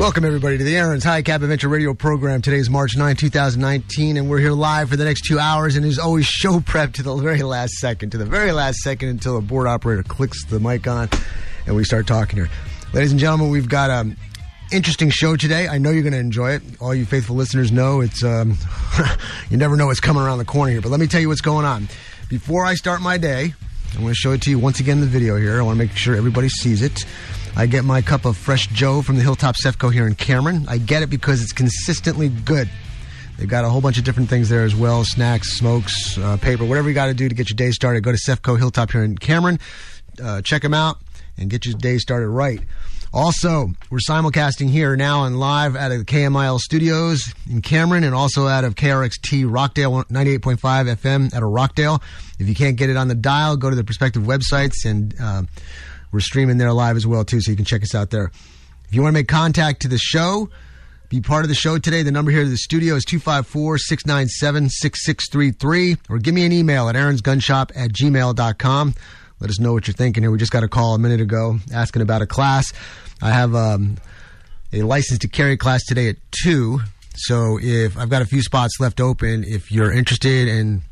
Welcome, everybody, to the Aaron's High Cap Adventure Radio program. Today is March 9, 2019, and we're here live for the next 2 hours, and there's always show prep to the very last second, until a board operator clicks the mic on, and we start talking here. Ladies and gentlemen, we've got an interesting show today. I know you're going to enjoy it. All you faithful listeners know it's you never know what's coming around the corner here, but let me tell you what's going on. Before I start my day, I'm going to show it to you once again in the video here. I want to make sure everybody sees it. I get my cup of Fresh Joe from the Hilltop Cefco here in Cameron. I get it because it's consistently good. They've got a whole bunch of different things there as well, snacks, smokes, paper, whatever you got to do to get your day started. Go to Cefco Hilltop here in Cameron. Check them out and get your day started right. Also, we're simulcasting here now and live out of the KMIL studios in Cameron and also out of KRXT Rockdale, 98.5 FM out of Rockdale. If you can't get it on the dial, go to the respective websites, and we're streaming there live as well, too, so you can check us out there. If you want to make contact to the show, be part of the show today, the number here to the studio is 254-697-6633, or give me an email at aaronsgunshop@gmail.com. Let us know what you're thinking here. We just got a call a minute ago asking about a class. I have a license to carry class today at 2, so if I've got a few spots left open, if you're interested and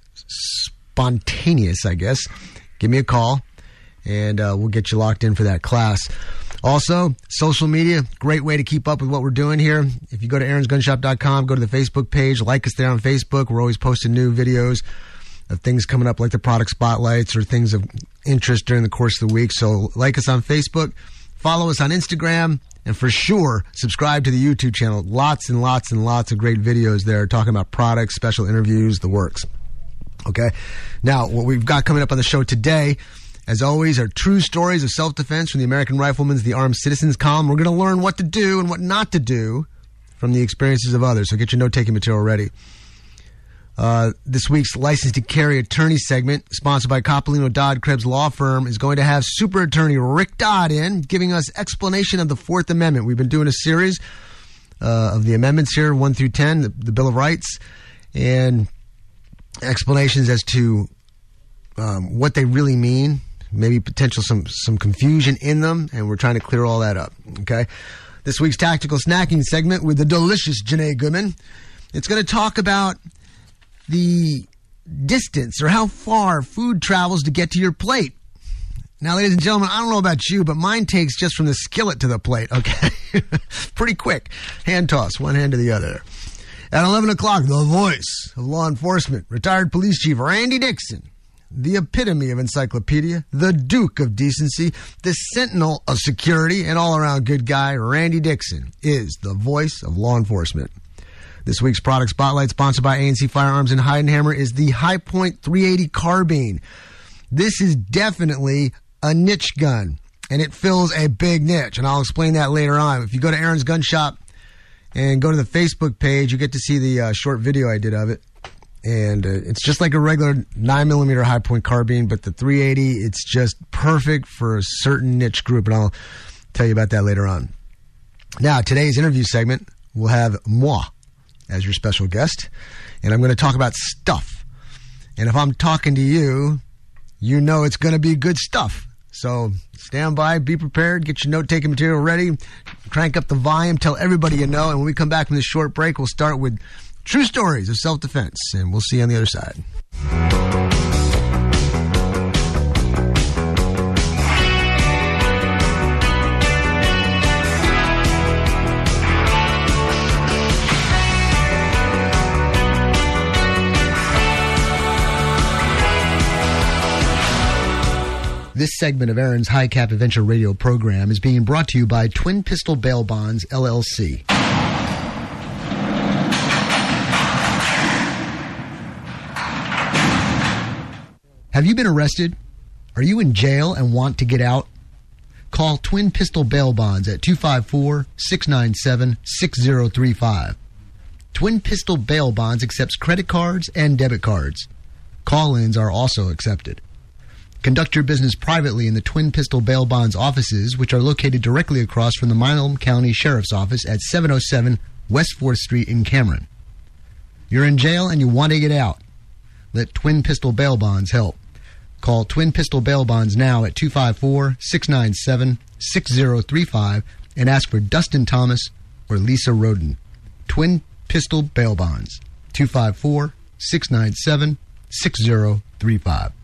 spontaneous, I guess, give me a call. And we'll get you locked in for that class. Also, social media, great way to keep up with what we're doing here. If you go to aaronsgunshop.com, go to the Facebook page, like us there on Facebook. We're always posting new videos of things coming up like the product spotlights or things of interest during the course of the week. So like us on Facebook, follow us on Instagram, and for sure, subscribe to the YouTube channel. Lots and lots and lots of great videos there talking about products, special interviews, the works. Okay? Now, what we've got coming up on the show today, as always, are true stories of self-defense from the American Rifleman's The Armed Citizens column. We're going to learn what to do and what not to do from the experiences of others. So get your note-taking material ready. This week's License to Carry Attorney segment, sponsored by Coppolino Dodd Krebs Law Firm, is going to have Super Attorney Rick Dodd in, giving us explanation of the Fourth Amendment. We've been doing a series of the amendments here, 1 through 10, the Bill of Rights, and explanations as to what they really mean. Maybe potential some confusion in them, and we're trying to clear all that up, okay? This week's Tactical Snacking segment with the delicious Janae Goodman. It's going to talk about the distance or how far food travels to get to your plate. Now, ladies and gentlemen, I don't know about you, but mine takes just from the skillet to the plate, okay? Pretty quick. Hand toss, one hand to the other. At 11 o'clock, the voice of law enforcement, retired police chief Randy Dixon. The epitome of encyclopedia, the Duke of Decency, the Sentinel of Security, and all-around good guy, Randy Dixon, is the voice of law enforcement. This week's product spotlight, sponsored by ANC Firearms in Heidenhammer, is the High Point 380 carbine. This is definitely a niche gun, and it fills a big niche, and I'll explain that later on. If you go to Aaron's Gun Shop and go to the Facebook page, you get to see the short video I did of it. And it's just like a regular 9mm high point carbine, but the 380, it's just perfect for a certain niche group, and I'll tell you about that later on. Now, today's interview segment, we'll have moi as your special guest, and I'm going to talk about stuff. And if I'm talking to you, you know it's going to be good stuff. So stand by, be prepared, get your note-taking material ready, crank up the volume, tell everybody you know, and when we come back from this short break, we'll start with true stories of self-defense, and we'll see you on the other side. This segment of Aaron's High Cap Adventure Radio program is being brought to you by Twin Pistol Bail Bonds, LLC. Have you been arrested? Are you in jail and want to get out? Call Twin Pistol Bail Bonds at 254-697-6035. Twin Pistol Bail Bonds accepts credit cards and debit cards. Call-ins are also accepted. Conduct your business privately in the Twin Pistol Bail Bonds offices, which are located directly across from the Milam County Sheriff's Office at 707 West 4th Street in Cameron. You're in jail and you want to get out. Let Twin Pistol Bail Bonds help. Call Twin Pistol Bail Bonds now at 254-697-6035 and ask for Dustin Thomas or Lisa Roden. Twin Pistol Bail Bonds. 254-697-6035.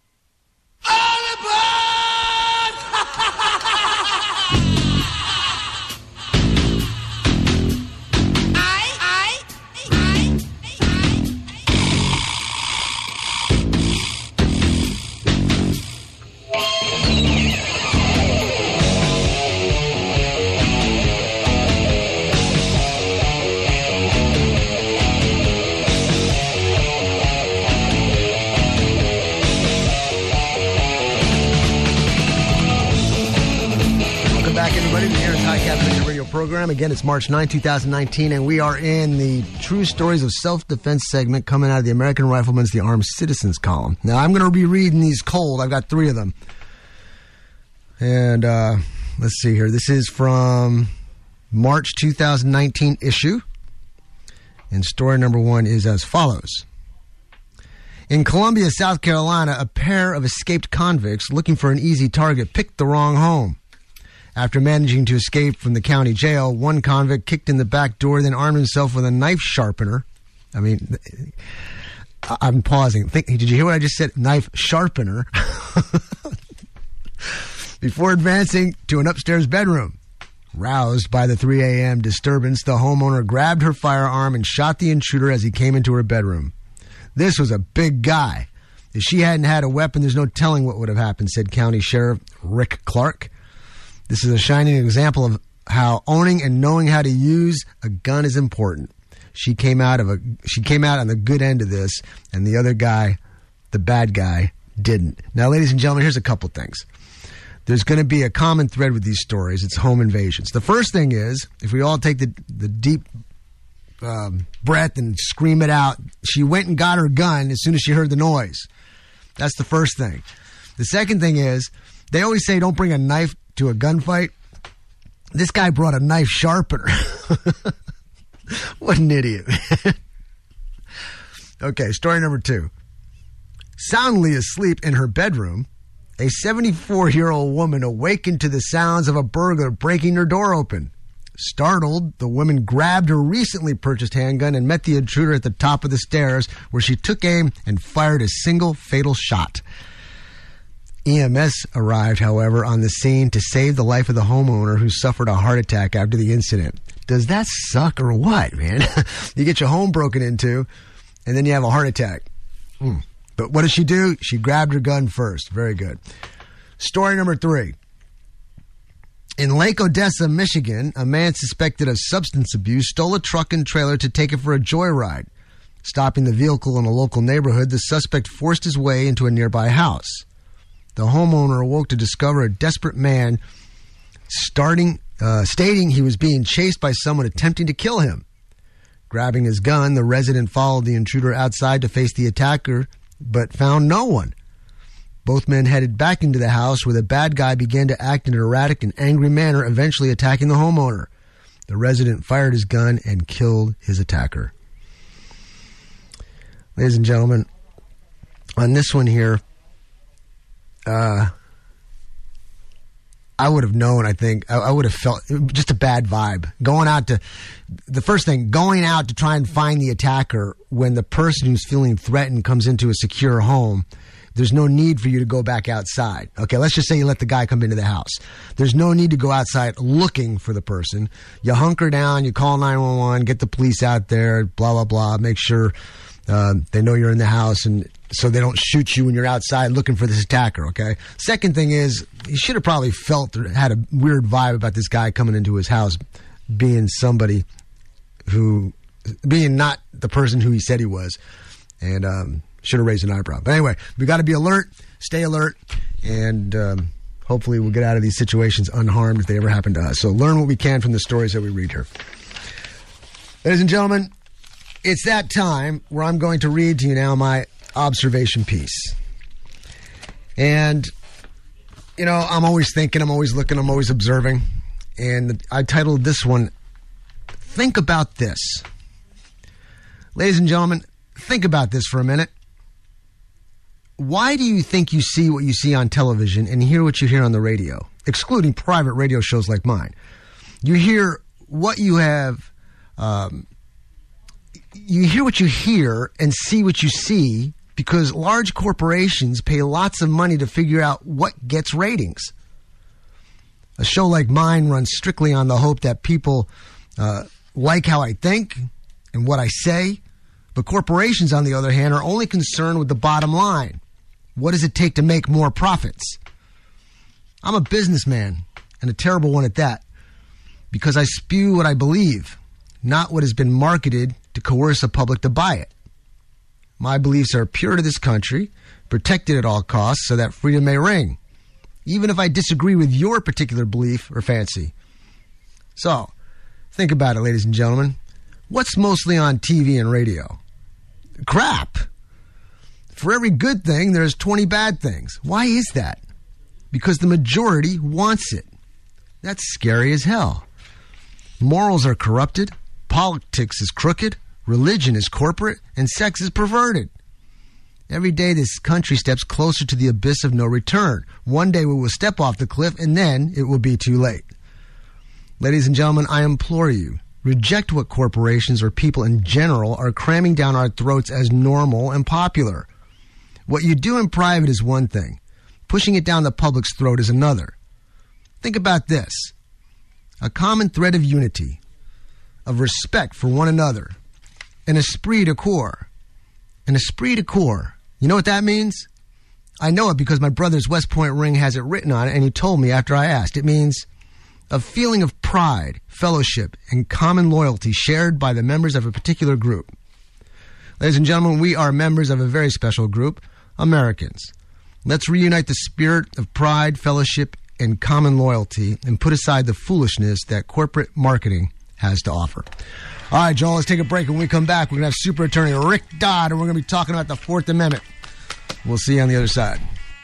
Program. Again, it's March 9, 2019, and we are in the True Stories of Self-Defense segment coming out of the American Rifleman's The Armed Citizens column. Now, I'm going to be reading these cold. I've got 3 of them. And let's see here. This is from March 2019 issue. And story number 1 is as follows. In Columbia, South Carolina, a pair of escaped convicts looking for an easy target picked the wrong home. After managing to escape from the county jail, one convict kicked in the back door, then armed himself with a knife sharpener. I mean, I'm pausing. Did you hear what I just said? Knife sharpener. Before advancing to an upstairs bedroom. Roused by the 3 a.m. disturbance, the homeowner grabbed her firearm and shot the intruder as he came into her bedroom. This was a big guy. If she hadn't had a weapon, there's no telling what would have happened, said County Sheriff Rick Clark. This is a shining example of how owning and knowing how to use a gun is important. She came out on the good end of this, and the other guy, the bad guy, didn't. Now, ladies and gentlemen, here's a couple things. There's going to be a common thread with these stories. It's home invasions. The first thing is, if we all take the deep breath and scream it out, she went and got her gun as soon as she heard the noise. That's the first thing. The second thing is, they always say don't bring a knife to a gunfight. This guy brought a knife sharpener. What an idiot. Okay, story number 2. Soundly asleep in her bedroom, a 74-year-old woman awakened to the sounds of a burglar breaking her door open. Startled, the woman grabbed her recently purchased handgun and met the intruder at the top of the stairs, where she took aim and fired a single fatal shot. EMS arrived, however, on the scene to save the life of the homeowner, who suffered a heart attack after the incident. Does that suck or what, man? You get your home broken into, and then you have a heart attack. But what did she do? She grabbed her gun first. Very good. Story number 3. In Lake Odessa, Michigan, a man suspected of substance abuse stole a truck and trailer to take it for a joyride. Stopping the vehicle in a local neighborhood, the suspect forced his way into a nearby house. The homeowner awoke to discover a desperate man stating he was being chased by someone attempting to kill him. Grabbing his gun, the resident followed the intruder outside to face the attacker, but found no one. Both men headed back into the house, where the bad guy began to act in an erratic and angry manner, eventually attacking the homeowner. The resident fired his gun and killed his attacker. Ladies and gentlemen, on this one here, I would have known, I think. I would have felt just a bad vibe. Going out to try and find the attacker when the person who's feeling threatened comes into a secure home. There's no need for you to go back outside. Okay, let's just say you let the guy come into the house. There's no need to go outside looking for the person. You hunker down, you call 911, get the police out there, blah, blah, blah, make sure they know you're in the house, and so they don't shoot you when you're outside looking for this attacker, okay? Second thing is, he should have probably felt or had a weird vibe about this guy coming into his house being not the person who he said he was, and should have raised an eyebrow. But anyway, we got to be alert, stay alert, and hopefully we'll get out of these situations unharmed if they ever happen to us. So learn what we can from the stories that we read here. Ladies and gentlemen, it's that time where I'm going to read to you now my observation piece. And, you know, I'm always thinking, I'm always looking, I'm always observing. And I titled this one, Think About This. Ladies and gentlemen, think about this for a minute. Why do you think you see what you see on television and hear what you hear on the radio, excluding private radio shows like mine? You hear what you have, you hear what you hear and see what you see because large corporations pay lots of money to figure out what gets ratings. A show like mine runs strictly on the hope that people like how I think and what I say. But corporations, on the other hand, are only concerned with the bottom line. What does it take to make more profits? I'm a businessman, and a terrible one at that, because I spew what I believe, not what has been marketed to coerce the public to buy it. My beliefs are pure to this country, protected at all costs so that freedom may ring, even if I disagree with your particular belief or fancy. So, think about it, ladies and gentlemen. What's mostly on TV and radio? Crap. For every good thing, there's 20 bad things. Why is that? Because the majority wants it. That's scary as hell. Morals are corrupted, politics is crooked, religion is corporate, and sex is perverted. Every day this country steps closer to the abyss of no return. One day we will step off the cliff, and then it will be too late. Ladies and gentlemen, I implore you, reject what corporations or people in general are cramming down our throats as normal and popular. What you do in private is one thing. Pushing it down the public's throat is another. Think about this. A common thread of unity, of respect for one another, an esprit de corps. An esprit de corps. You know what that means? I know it because my brother's West Point ring has it written on it, and he told me after I asked. It means a feeling of pride, fellowship, and common loyalty shared by the members of a particular group. Ladies and gentlemen, we are members of a very special group, Americans. Let's reunite the spirit of pride, fellowship, and common loyalty and put aside the foolishness that corporate marketing has to offer. All right, Joel, let's take a break. When we come back, we're going to have Super Attorney Rick Dodd, and we're going to be talking about the Fourth Amendment. We'll see you on the other side.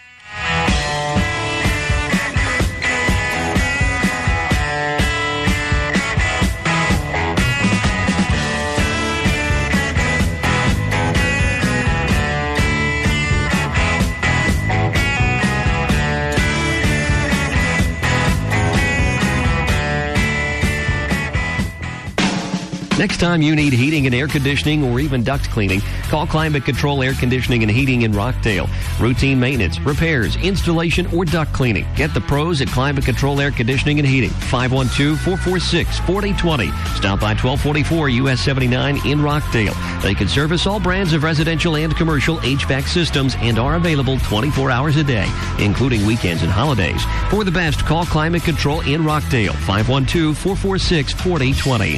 Next time you need heating and air conditioning or even duct cleaning, call Climate Control Air Conditioning and Heating in Rockdale. Routine maintenance, repairs, installation, or duct cleaning. Get the pros at Climate Control Air Conditioning and Heating. 512-446-4020. Stop by 1244 US 79 in Rockdale. They can service all brands of residential and commercial HVAC systems and are available 24 hours a day, including weekends and holidays. For the best, call Climate Control in Rockdale. 512-446-4020.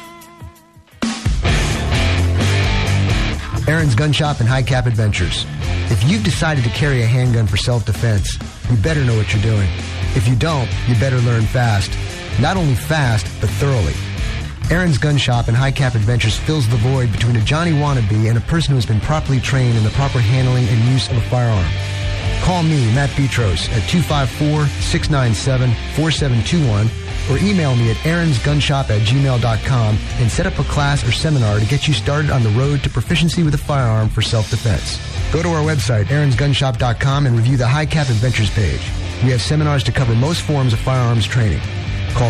Aaron's Gun Shop and High Cap Adventures. If you've decided to carry a handgun for self-defense, you better know what you're doing. If you don't, you better learn fast. Not only fast, but thoroughly. Aaron's Gun Shop and High Cap Adventures fills the void between a Johnny wannabe and a person who has been properly trained in the proper handling and use of a firearm. Call me, Matt Petros, at 254-697-4721 or email me at aaronsgunshop@gmail.com and set up a class or seminar to get you started on the road to proficiency with a firearm for self-defense. Go to our website, aaronsgunshop.com, and review the High Cap Adventures page. We have seminars to cover most forms of firearms training. Call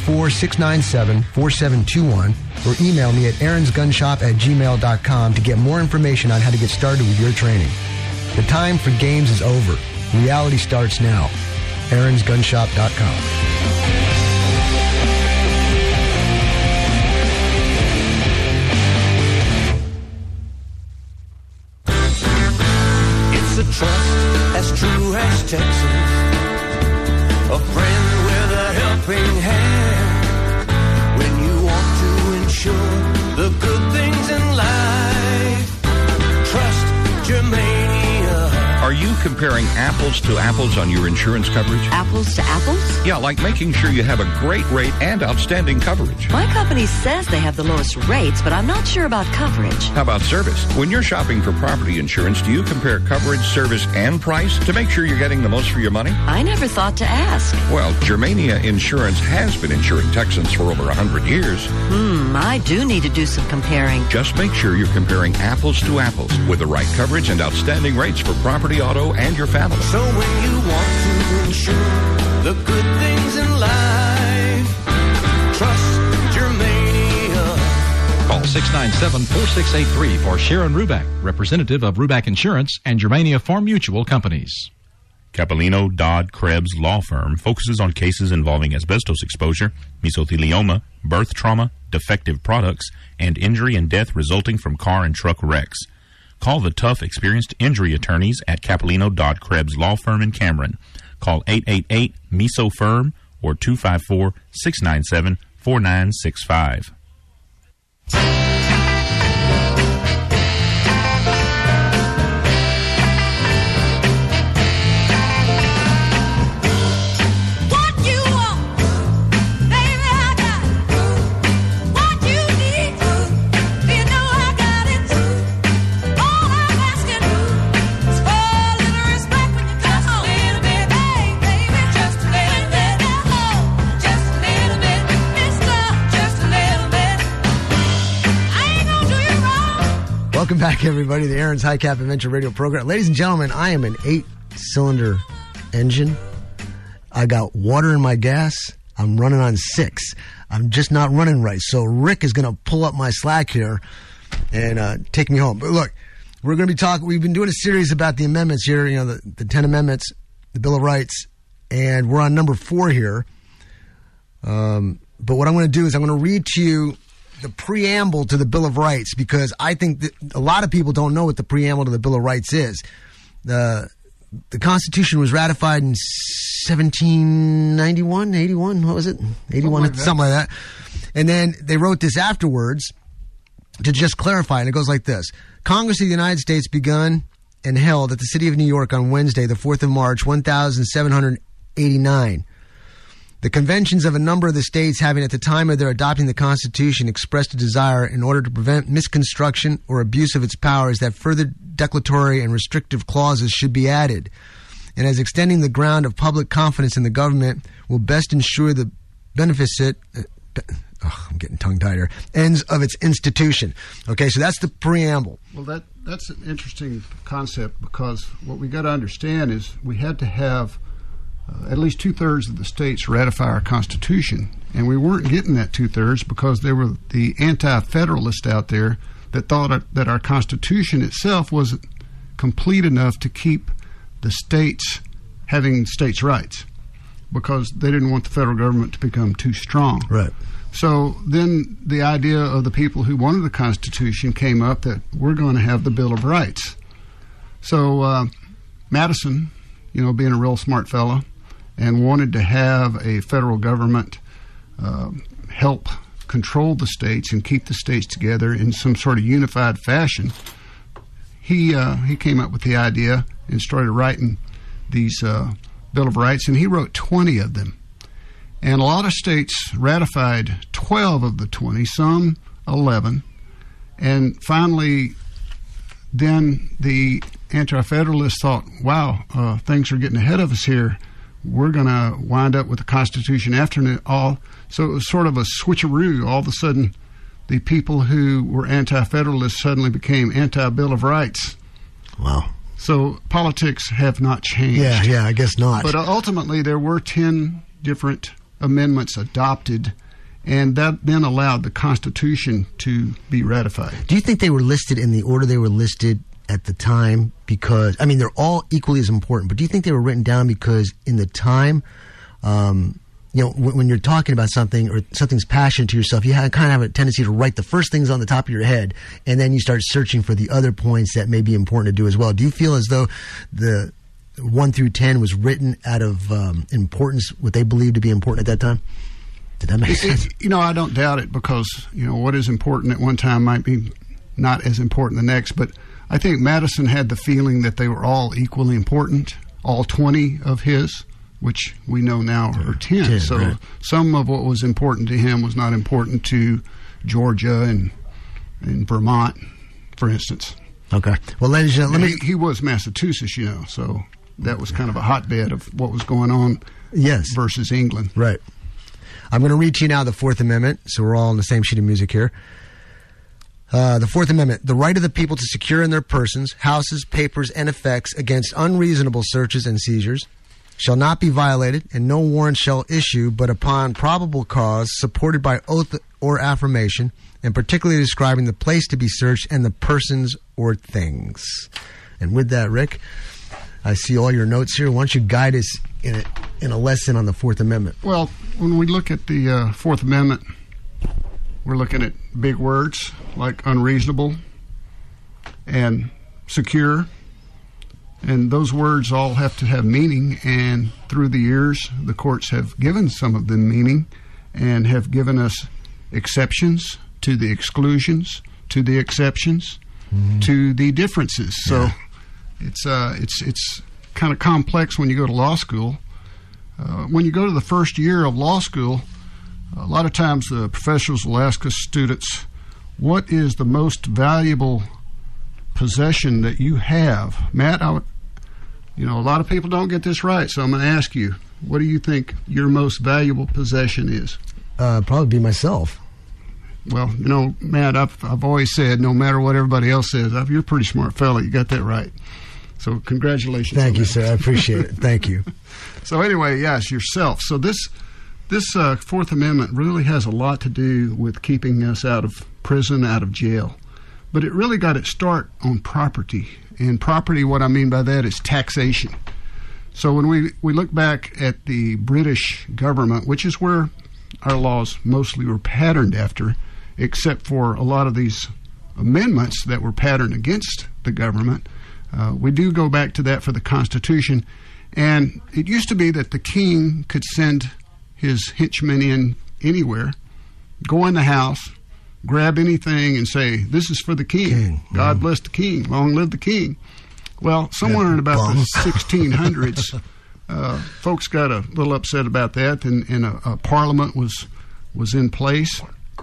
254-697-4721 or email me at aaronsgunshop@gmail.com to get more information on how to get started with your training. The time for games is over. Reality starts now. aaronsgunshop.com. A trust as true as Texas, a friend with a helping hand, when you want to ensure the good things in life. Trust Germania. Are you comparing apples to apples on your insurance coverage? Apples to apples? Yeah, like making sure you have a great rate and outstanding coverage. My company says they have the lowest rates, but I'm not sure about coverage. How about service? When you're shopping for property insurance, do you compare coverage, service, and price to make sure you're getting the most for your money? I never thought to ask. Well, Germania Insurance has been insuring Texans for over 100 years. I do need to do some comparing. Just make sure you're comparing apples to apples with the right coverage and outstanding rates for property, auto, and your family. So when you want to ensure the good things in life, 694-697-4683 for Sharon Ruback, representative of Ruback Insurance and Germania Farm Mutual Companies. Capellino Dodd Krebs Law Firm focuses on cases involving asbestos exposure, mesothelioma, birth trauma, defective products, and injury and death resulting from car and truck wrecks. Call the tough, experienced injury attorneys at Capellino Dodd Krebs Law Firm in Cameron. Call 888-MESO-FIRM or 254-697-4965. Welcome back, everybody, to the Aaron's High Cap Adventure Radio program. Ladies and gentlemen, I am an 8-cylinder engine. I got water in my gas. I'm running on 6. I'm just not running right. So Rick is going to pull up my slack here and take me home. But look, we're going to be talking. We've been doing a series about the amendments here, you know, the 10 amendments, the Bill of Rights, and we're on number 4 here. But what I'm going to do is I'm going to read to you the preamble to the Bill of Rights, because I think that a lot of people don't know what the preamble to the Bill of Rights is. The Constitution was ratified in 1791, 81, what was it? 81, something like that. And then they wrote this afterwards to just clarify, and it goes like this. Congress of the United States begun and held at the city of New York on Wednesday, the 4th of March, 1789. The conventions of a number of the states having at the time of their adopting the Constitution expressed a desire in order to prevent misconstruction or abuse of its powers that further declaratory and restrictive clauses should be added, and as extending the ground of public confidence in the government will best ensure the beneficent I'm getting tongue-tied here, ends of its institution. Okay, so that's the preamble. Well, that's an interesting concept, because what we got to understand is we had to have at least 2/3 of the states ratify our Constitution, and we weren't getting that 2/3 because there were the anti-federalists out there that thought that our Constitution itself wasn't complete enough to keep the states having states' rights, because they didn't want the federal government to become too strong. Right. So then the idea of the people who wanted the Constitution came up that we're going to have the Bill of Rights. So Madison, you know, being a real smart fella, and wanted to have a federal government help control the states and keep the states together in some sort of unified fashion. He came up with the idea and started writing these Bill of Rights, and he wrote 20 of them. And a lot of states ratified 12 of the 20, some 11. And finally, then the Anti-Federalists thought, wow, things are getting ahead of us here. We're going to wind up with the Constitution after it all. So it was sort of a switcheroo. All of a sudden, the people who were Anti-Federalists suddenly became Anti-Bill of Rights. Wow. So politics have not changed. Yeah, I guess not. But ultimately, there were 10 different amendments adopted, and that then allowed the Constitution to be ratified. Do you think they were listed in the order they were listed at the time? Because, I mean, they're all equally as important, but do you think they were written down because in the time, you know, when you're talking about something or something's passionate to yourself, you kind of have a tendency to write the first things on the top of your head, and then you start searching for the other points that may be important to do as well. Do you feel as though the 1 through 10 was written out of importance, what they believed to be important at that time? Did that make sense? You know, I don't doubt it, because, you know, what is important at one time might be not as important the next. But I think Madison had the feeling that they were all equally important, all 20 of his, which we know now are 10. So right. Some of what was important to him was not important to Georgia and Vermont, for instance. Okay. Well, ladies and gentlemen, he was Massachusetts, you know, so that was kind of a hotbed of what was going on. Yes. Versus England. Right. I'm going to read to you now the Fourth Amendment, so we're all on the same sheet of music here. The Fourth Amendment, the right of the people to secure in their persons, houses, papers, and effects against unreasonable searches and seizures shall not be violated, and no warrant shall issue but upon probable cause supported by oath or affirmation, and particularly describing the place to be searched and the persons or things. And with that, Rick, I see all your notes here. Why don't you guide us in a lesson on the Fourth Amendment? Well, when we look at the Fourth Amendment, we're looking at big words like unreasonable and secure. And those words all have to have meaning, and through the years, the courts have given some of them meaning and have given us exceptions to the exclusions, to the exceptions, to the differences. So it's kind of complex when you go to law school. When you go to the first year of law school, a lot of times the professors will ask us students, what is the most valuable possession that you have? Matt, a lot of people don't get this right, so I'm going to ask you, what do you think your most valuable possession is? Probably be myself. Well, Matt, I've always said, no matter what everybody else says, you're a pretty smart fella. You got that right. So congratulations. Thank you, sir. I appreciate it. Thank you. So anyway, yes, yourself. So this Fourth Amendment really has a lot to do with keeping us out of prison, out of jail. But it really got its start on property. And property, what I mean by that is taxation. So when we look back at the British government, which is where our laws mostly were patterned after, except for a lot of these amendments that were patterned against the government, we do go back to that for the Constitution. And it used to be that the king could send his henchmen in anywhere, go in the house, grab anything and say, this is for the king. God bless the king. Long live the king. Well, somewhere in about the 1600s, folks got a little upset about that, and a parliament was in place.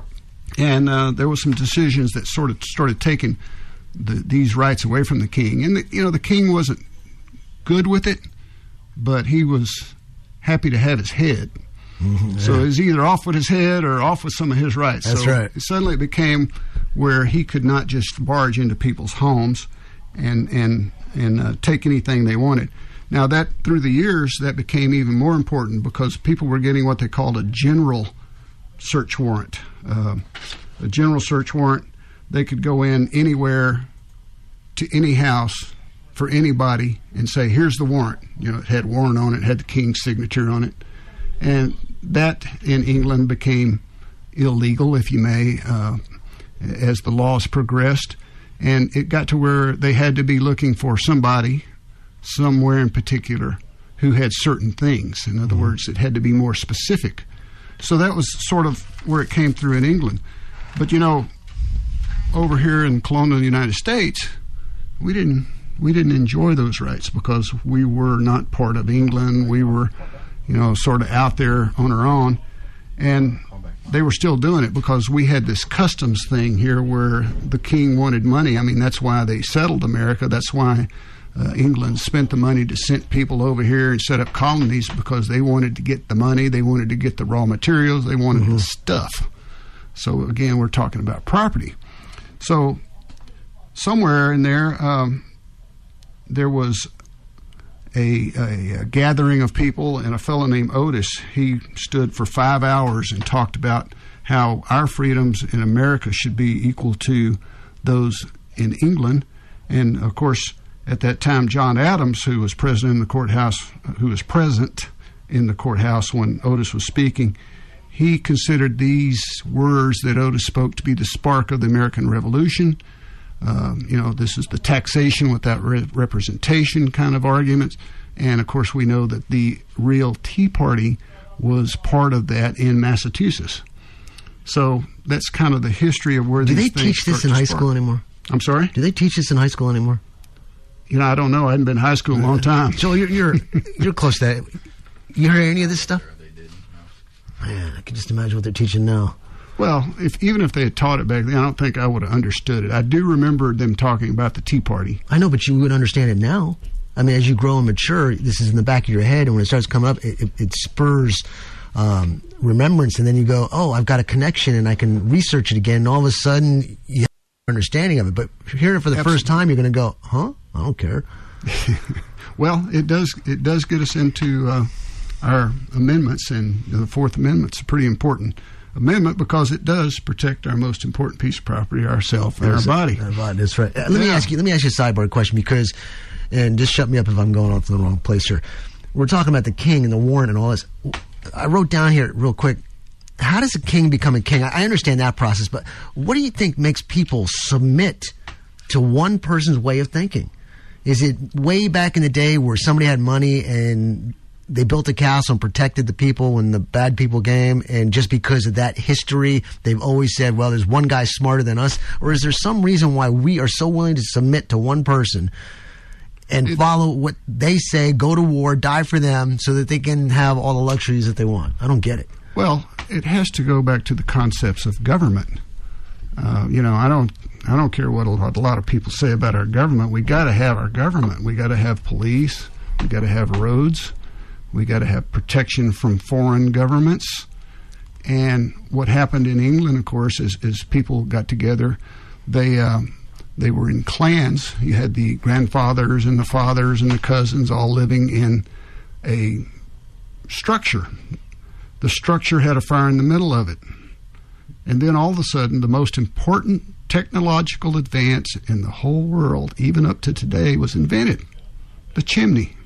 And there were some decisions that sort of started taking these rights away from the king. And, the king wasn't good with it, but he was happy to have his head. So he's either off with his head or off with some of his rights. That's right. Suddenly it became where he could not just barge into people's homes and take anything they wanted. Now that through the years that became even more important because people were getting what they called a general search warrant. A general search warrant, they could go in anywhere to any house for anybody and say, here's the warrant. It had warrant on it, had the king's signature on it. And that in England became illegal, if you may, as the laws progressed. And it got to where they had to be looking for somebody, somewhere in particular, who had certain things. In other words, it had to be more specific. So that was sort of where it came through in England. But, over here in colonial United States, we didn't enjoy those rights because we were not part of England. We were sort of out there on our own. And they were still doing it because we had this customs thing here where the king wanted money. I mean, that's why they settled America. That's why England spent the money to send people over here and set up colonies, because they wanted to get the money. They wanted to get the raw materials. They wanted the stuff. So, again, we're talking about property. So somewhere in there, there was a gathering of people, and a fellow named Otis, he stood for 5 hours and talked about how our freedoms in America should be equal to those in England. And of course, at that time, John Adams, who was present in the courthouse when Otis was speaking, he considered these words that Otis spoke to be the spark of the American Revolution. This is the taxation without representation kind of arguments. And, of course, we know that the real Tea Party was part of that in Massachusetts. So that's kind of the history of where these things Do they teach this in high school anymore? I'm sorry? Do they teach this in high school anymore? I don't know. I hadn't been in high school in a long time. Joel, you're close to that. You hear any of this stuff? Man, I can just imagine what they're teaching now. Well, even if they had taught it back then, I don't think I would have understood it. I do remember them talking about the Tea Party. I know, but you would understand it now. I mean, as you grow and mature, this is in the back of your head, and when it starts coming up, it spurs remembrance, and then you go, oh, I've got a connection, and I can research it again, and all of a sudden, you have an understanding of it. But hearing it for the first time, you're going to go, huh? I don't care. Well, it does get us into our amendments, and the Fourth Amendment's pretty important. Amendment because it does protect our most important piece of property, ourself and our body. Our body, that's right. Let me ask you a sidebar question because, and just shut me up if I'm going off to the wrong place here. We're talking about the king and the warrant and all this. I wrote down here real quick. How does a king become a king? I understand that process, but what do you think makes people submit to one person's way of thinking? Is it way back in the day where somebody had money and they built a castle and protected the people when the bad people came, and just because of that history, they've always said, well, there's one guy smarter than us? Or is there some reason why we are so willing to submit to one person and follow what they say, go to war, die for them, so that they can have all the luxuries that they want? I don't get it. Well, it has to go back to the concepts of government. I don't care what a lot of people say about our government. We got to have our government. We got to have police. We got to have roads. We got to have protection from foreign governments. And what happened in England, of course, is people got together. They were in clans. You had the grandfathers and the fathers and the cousins all living in a structure. The structure had a fire in the middle of it. And then all of a sudden, the most important technological advance in the whole world, even up to today, was invented: the chimney.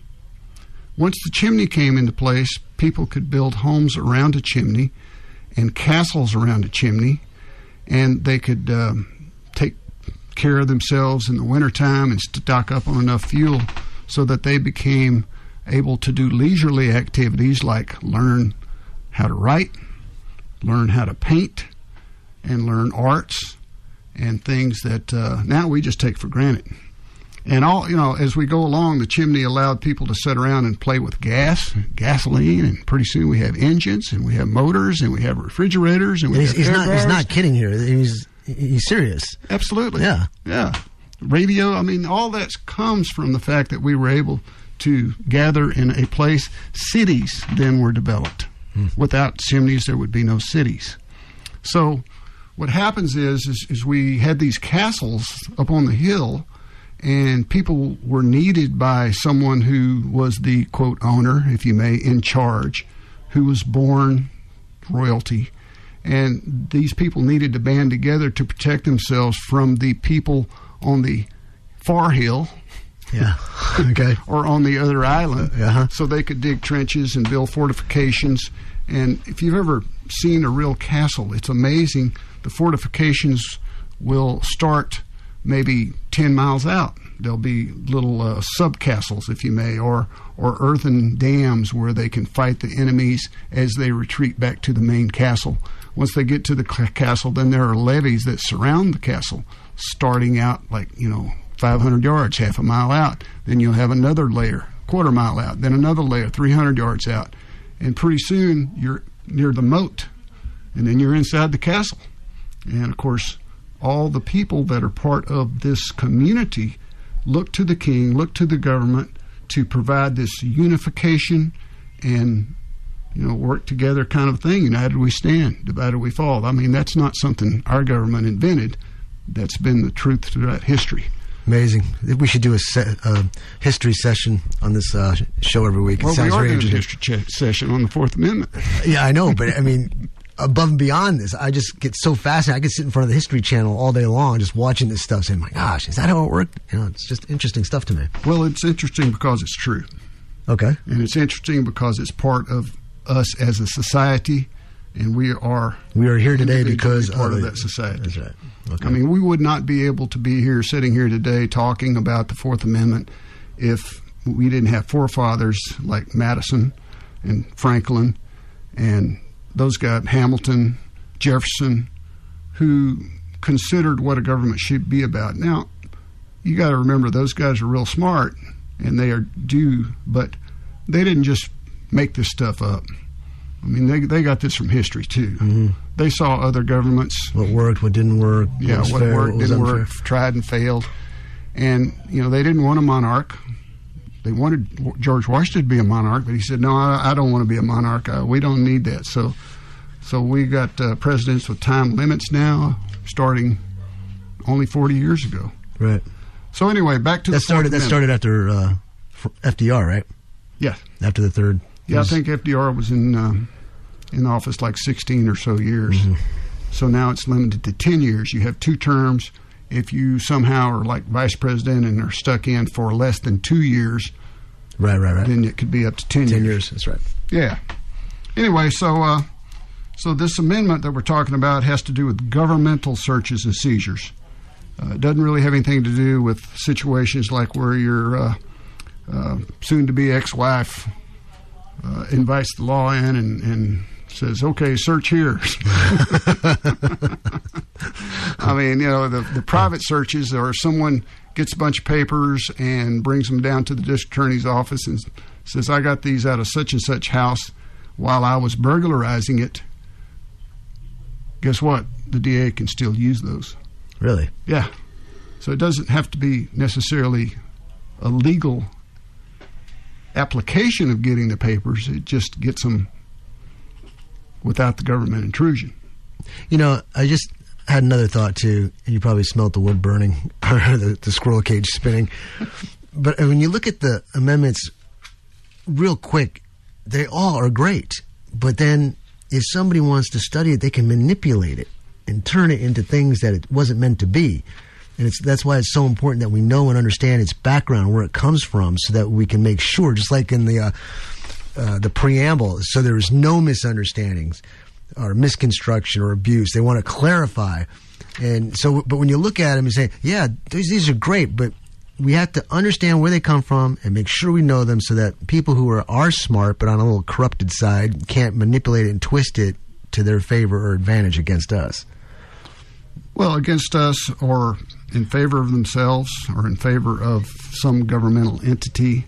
Once the chimney came into place, people could build homes around a chimney and castles around a chimney, and they could take care of themselves in the wintertime and stock up on enough fuel so that they became able to do leisurely activities like learn how to write, learn how to paint, and learn arts and things that now we just take for granted. And as we go along, the chimney allowed people to sit around and play with gasoline, and pretty soon we have engines, and we have motors, and we have refrigerators, and he's not kidding here. He's serious. Absolutely. Yeah. Radio. All that comes from the fact that we were able to gather in a place. Cities then were developed. Without chimneys, there would be no cities. So what happens is we had these castles up on the hill, and people were needed by someone who was the, quote, owner, if you may, in charge, who was born royalty. And these people needed to band together to protect themselves from the people on the far hill. Yeah. Okay. Or on the other island. Uh-huh. So they could dig trenches and build fortifications. And if you've ever seen a real castle, it's amazing. The fortifications will start maybe 10 miles out. There'll be little sub-castles, if you may, or earthen dams where they can fight the enemies as they retreat back to the main castle. Once they get to the castle, then there are levees that surround the castle, starting out 500 yards, half a mile out. Then you'll have another layer, quarter mile out, then another layer, 300 yards out. And pretty soon you're near the moat, and then you're inside the castle. And, of course, all the people that are part of this community look to the king, look to the government to provide this unification and, work together kind of thing. United we stand, divided we fall. That's not something our government invented. That's been the truth throughout history. Amazing. We should do a history session on this show every week. Well, we are doing a history session on the Fourth Amendment. Yeah, I know, but above and beyond this, I just get so fascinated. I could sit in front of the History Channel all day long just watching this stuff, saying, my gosh, is that how it worked? It's just interesting stuff to me. Well, it's interesting because it's true. Okay. And it's interesting because it's part of us as a society, and we are here today because part of that society. That's right. Okay. We would not be able to be here, sitting here today, talking about the Fourth Amendment if we didn't have forefathers like Madison and Franklin and those guys, Hamilton, Jefferson, who considered what a government should be about. Now, you got to remember those guys are real smart, and they are due, but they didn't just make this stuff up. They got this from history too. Mm-hmm. They saw other governments. What worked, what didn't work. What worked, didn't work, tried and failed. And, they didn't want a monarch. They wanted George Washington to be a monarch, but he said, no, I don't want to be a monarch. We don't need that. So we got presidents with time limits now, starting only 40 years ago. Right. So anyway, back to that started after FDR, right? Yeah. After the third. Yeah, I think FDR was in in office like 16 or so years. So now it's limited to 10 years. You have 2 terms. If you somehow are like vice president and are stuck in for less than 2 years, right, then it could be up to 10 years. 10 years, that's right. Yeah. Anyway, so this amendment that we're talking about has to do with governmental searches and seizures. It doesn't really have anything to do with situations like where your soon-to-be ex-wife invites the law in and says, okay, search here. I mean, the private searches are someone gets a bunch of papers and brings them down to the district attorney's office and says, I got these out of such and such house while I was burglarizing it. Guess what? The DA can still use those. Really? Yeah. So it doesn't have to be necessarily a legal application of getting the papers. It just gets them without the government intrusion. I just had another thought too, and you probably smelt the wood burning or the squirrel cage spinning. But when you look at the amendments real quick, they all are great. But then if somebody wants to study it, they can manipulate it and turn it into things that it wasn't meant to be. And that's why it's so important that we know and understand its background, where it comes from, so that we can make sure, just like in the preamble, so there is no misunderstandings or misconstruction or abuse. They want to clarify. And so, but when you look at them and say, yeah, these are great, but we have to understand where they come from and make sure we know them so that people who are smart but on a little corrupted side can't manipulate it and twist it to their favor or advantage against us. Well, against us or in favor of themselves or in favor of some governmental entity.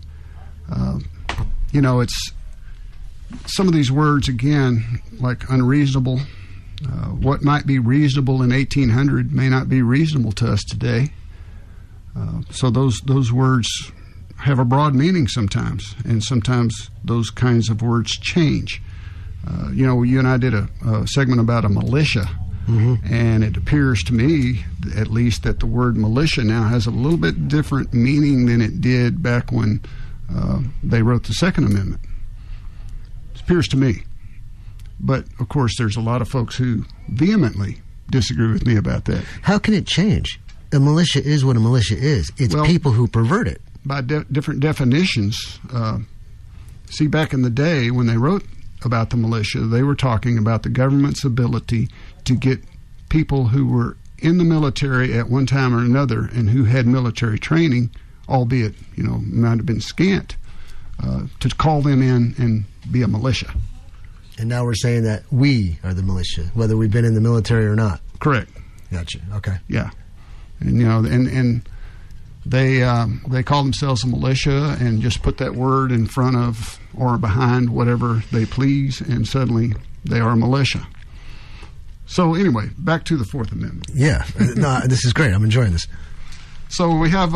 It's some of these words, again, like unreasonable. What might be reasonable in 1800 may not be reasonable to us today. So those words have a broad meaning sometimes, and sometimes those kinds of words change. You and I did a segment about a militia. And it appears to me, at least, that the word militia now has a little bit different meaning than it did back when they wrote the Second Amendment. It appears to me. But, of course, there's a lot of folks who vehemently disagree with me about that. How can it change? A militia is what a militia is. It's people who pervert it. By different definitions. See, back in the day when they wrote about the militia, they were talking about the government's ability to get people who were in the military at one time or another and who had military training, albeit, might have been scant, to call them in and be a militia. And now we're saying that we are the militia, whether we've been in the military or not. Correct. Gotcha. Okay. Yeah. And, and they call themselves a militia and just put that word in front of or behind whatever they please, and suddenly they are a militia. So anyway, back to the Fourth Amendment. Yeah, no, this is great. I'm enjoying this. So we have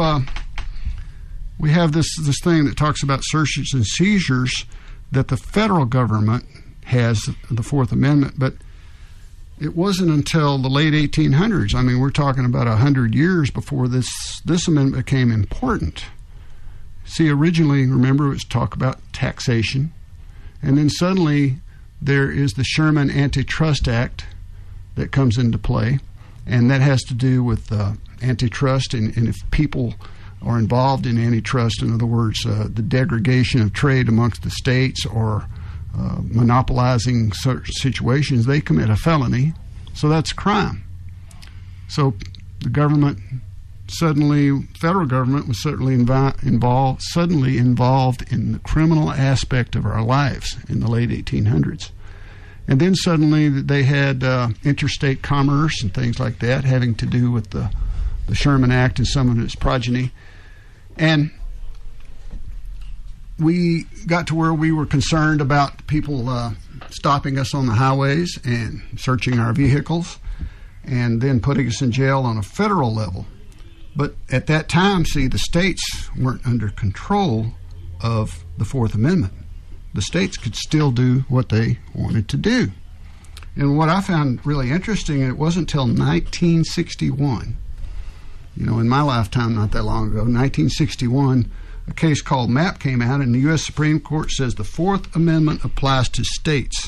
this thing that talks about searches and seizures that the federal government has, the Fourth Amendment, but it wasn't until the late 1800s. I mean, we're talking about 100 years before this amendment became important. See, originally, remember, it was talk about taxation, and then suddenly there is the Sherman Antitrust Act that comes into play, and that has to do with antitrust, and if people are involved in antitrust, in other words, the degradation of trade amongst the states or monopolizing such situations, they commit a felony. So that's crime. So the government federal government was certainly involved in the criminal aspect of our lives in the late 1800s. And then suddenly they had interstate commerce and things like that having to do with the Sherman Act and some of its progeny. And we got to where we were concerned about people stopping us on the highways and searching our vehicles and then putting us in jail on a federal level. But at that time, see, the states weren't under control of the Fourth Amendment. The states could still do what they wanted to do. And what I found really interesting, it wasn't until 1961, in my lifetime not that long ago, 1961, a case called Mapp came out, and the U.S. Supreme Court says the Fourth Amendment applies to states,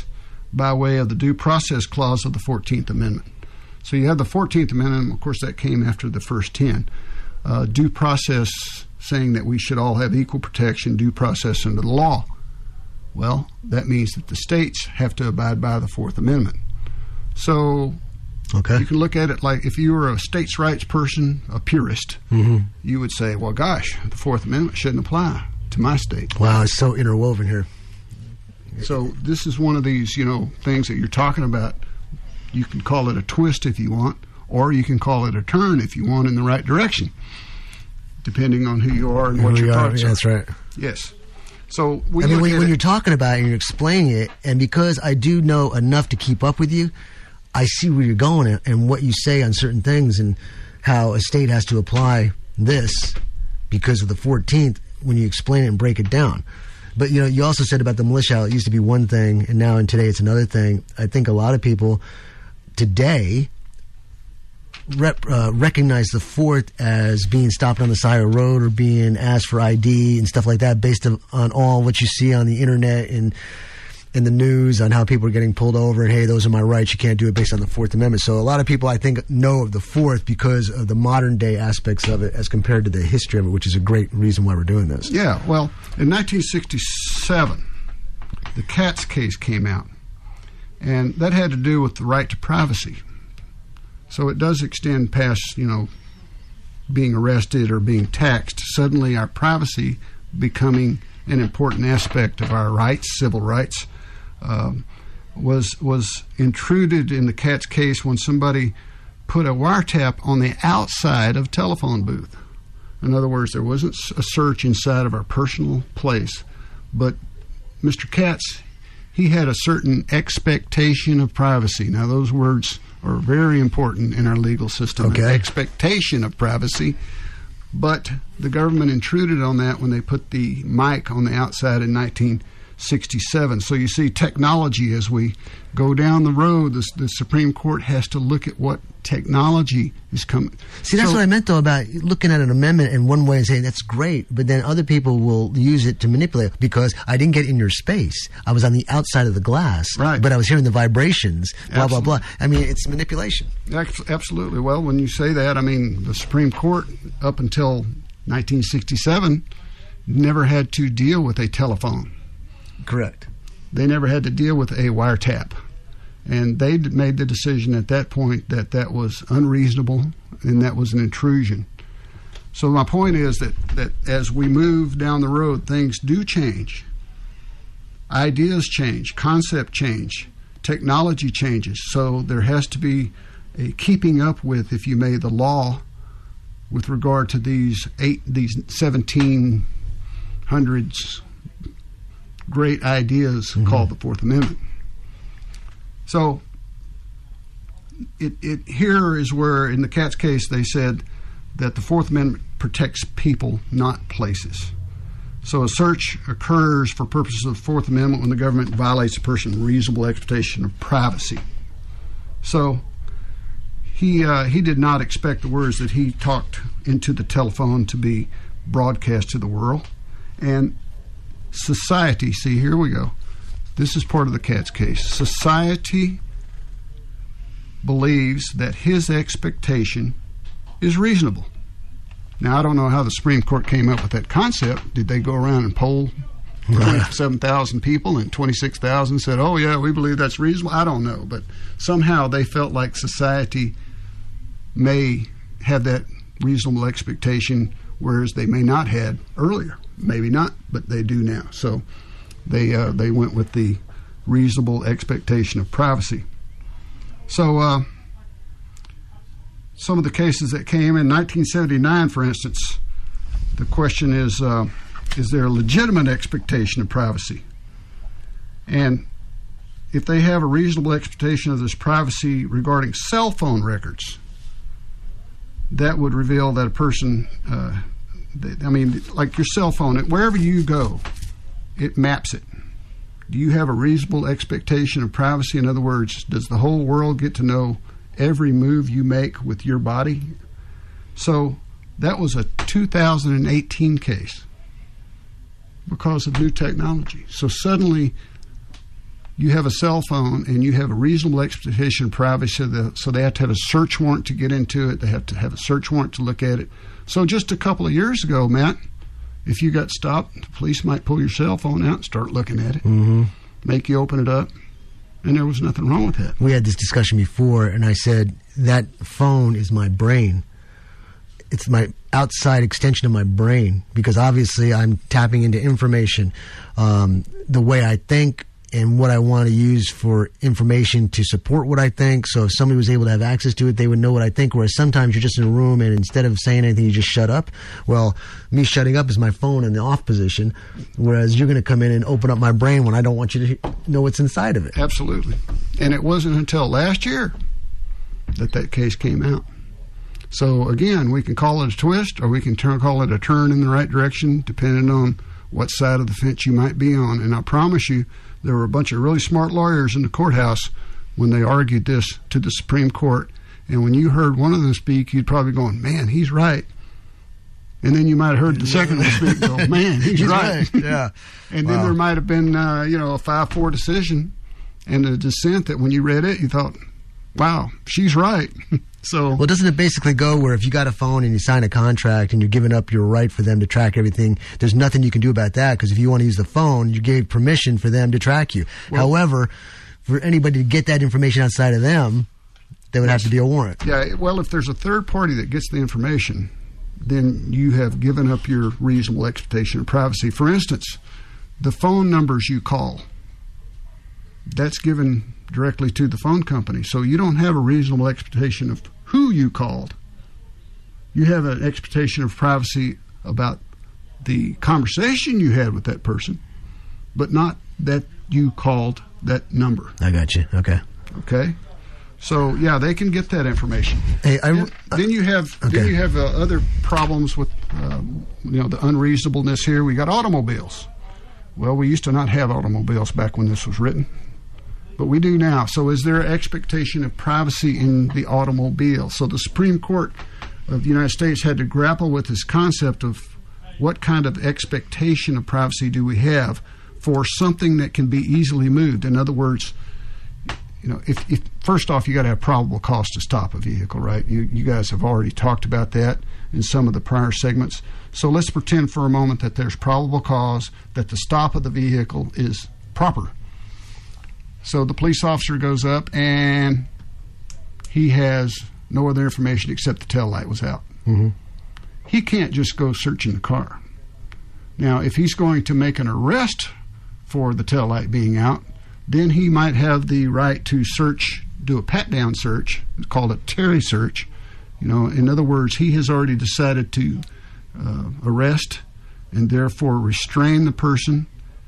by way of the Due Process Clause of the 14th Amendment. So you have the 14th Amendment, of course that came after the first 10. Due process, saying that we should all have equal protection, due process under the law. Well, that means that the states have to abide by the Fourth Amendment. So you can look at it like if you were a states' rights person, a purist, you would say, well, gosh, the Fourth Amendment shouldn't apply to my state. Wow, it's so interwoven here. So this is one of these, things that you're talking about. You can call it a twist if you want, or you can call it a turn if you want in the right direction, depending on who you are and what your thoughts are. That's right. Yes. So when you're talking about it and you're explaining it, and because I do know enough to keep up with you, I see where you're going and what you say on certain things and how a state has to apply this because of the 14th when you explain it and break it down. But, you also said about the militia, how it used to be one thing and now and today it's another thing. I think a lot of people today recognize the Fourth as being stopped on the side of the road or being asked for ID and stuff like that based on all what you see on the internet and in the news on how people are getting pulled over and, hey, those are my rights, you can't do it based on the Fourth Amendment. So a lot of people, I think, know of the Fourth because of the modern day aspects of it as compared to the history of it, which is a great reason why we're doing this. Yeah, well, in 1967, the Katz case came out, and that had to do with the right to privacy. So it does extend past, being arrested or being taxed. Suddenly our privacy becoming an important aspect of our rights, civil rights, was intruded in the Katz case when somebody put a wiretap on the outside of a telephone booth. In other words, there wasn't a search inside of our personal place, but Mr. Katz, he had a certain expectation of privacy. Now, those words are very important in our legal system. Okay. An expectation of privacy. But the government intruded on that when they put the mic on the outside in 1967. So you see, technology, as we go down the road, the Supreme Court has to look at what technology is coming. See, that's what I meant, though, about looking at an amendment in one way and saying, that's great, but then other people will use it to manipulate it because I didn't get in your space. I was on the outside of the glass, right, but I was hearing the vibrations, blah, Absolutely. blah, blah. I mean, it's manipulation. Absolutely. Well, when you say that, I mean, the Supreme Court, up until 1967, never had to deal with a telephone. Correct. They never had to deal with a wiretap. And they made the decision at that point that that was unreasonable and that was an intrusion. So my point is that as we move down the road, things do change. Ideas change, concept change, technology changes. So there has to be a keeping up with, if you may, the law with regard to these 1700s great ideas called the Fourth Amendment. So it here is where, in the Katz case, they said that the Fourth Amendment protects people, not places. So a search occurs for purposes of the Fourth Amendment when the government violates a person's reasonable expectation of privacy. So he did not expect the words that he talked into the telephone to be broadcast to the world. And society, see, here we go. This is part of the Katz case. Society believes that his expectation is reasonable. Now, I don't know how the Supreme Court came up with that concept. Did they go around and poll 27,000 people and 26,000 said, oh, yeah, we believe that's reasonable? I don't know. But somehow they felt like society may have that reasonable expectation, whereas they may not had earlier. Maybe not, but they do now. So they went with the reasonable expectation of privacy. So some of the cases that came in 1979, for instance, the question is there a legitimate expectation of privacy? And if they have a reasonable expectation of this privacy regarding cell phone records, that would reveal that a person, like your cell phone, wherever you go, it maps it. Do you have a reasonable expectation of privacy? In other words, does the whole world get to know every move you make with your body? So that was a 2018 case because of new technology. So suddenly you have a cell phone and you have a reasonable expectation of privacy, so they have to have a search warrant to get into it. They have to have a search warrant to look at it. So just a couple of years ago, Matt, if you got stopped, the police might pull your cell phone out and start looking at it, make you open it up, and there was nothing wrong with that. We had this discussion before, and I said, that phone is my brain. It's my outside extension of my brain, because obviously I'm tapping into information, the way I think and what I want to use for information to support what I think. So if somebody was able to have access to it, they would know what I think. Whereas sometimes you're just in a room and instead of saying anything, you just shut up. Well, me shutting up is my phone in the off position, whereas you're going to come in and open up my brain when I don't want you to know what's inside of it. Absolutely. And it wasn't until last year that case came out. So again, we can call it a twist, or we can call it a turn in the right direction, depending on what side of the fence you might be on. And I promise you, there were a bunch of really smart lawyers in the courthouse when they argued this to the Supreme Court. And when you heard one of them speak, you'd probably go, man, he's right. And then you might have heard the second one speak, go, man, he's right. Yeah. And then there might have been, a 5-4 decision and a dissent that when you read it, you thought, wow, she's right. So, well, doesn't it basically go where if you got a phone and you sign a contract and you're giving up your right for them to track everything, there's nothing you can do about that, because if you want to use the phone, you gave permission for them to track you. Well, however, for anybody to get that information outside of them, there would have to be a warrant. Yeah, well, if there's a third party that gets the information, then you have given up your reasonable expectation of privacy. For instance, the phone numbers you call, that's given directly to the phone company. So you don't have a reasonable expectation of who you called. You have an expectation of privacy about the conversation you had with that person, but not that you called that number. I got you. Okay. Okay. So yeah, they can get that information. Hey, then you have other problems with the unreasonableness here. We got automobiles. Well, we used to not have automobiles back when this was written, but we do now. So is there an expectation of privacy in the automobile? So the Supreme Court of the United States had to grapple with this concept of what kind of expectation of privacy do we have for something that can be easily moved. In other words, if first off, you got to have probable cause to stop a vehicle, right? You guys have already talked about that in some of the prior segments. So let's pretend for a moment that there's probable cause that the stop of the vehicle is proper. So the police officer goes up and he has no other information except the tail light was out. Mm-hmm. He can't just go searching the car. Now, if he's going to make an arrest for the tail light being out, then he might have the right to search, do a pat-down search. It's called a Terry search. In other words, he has already decided to arrest and therefore restrain the person.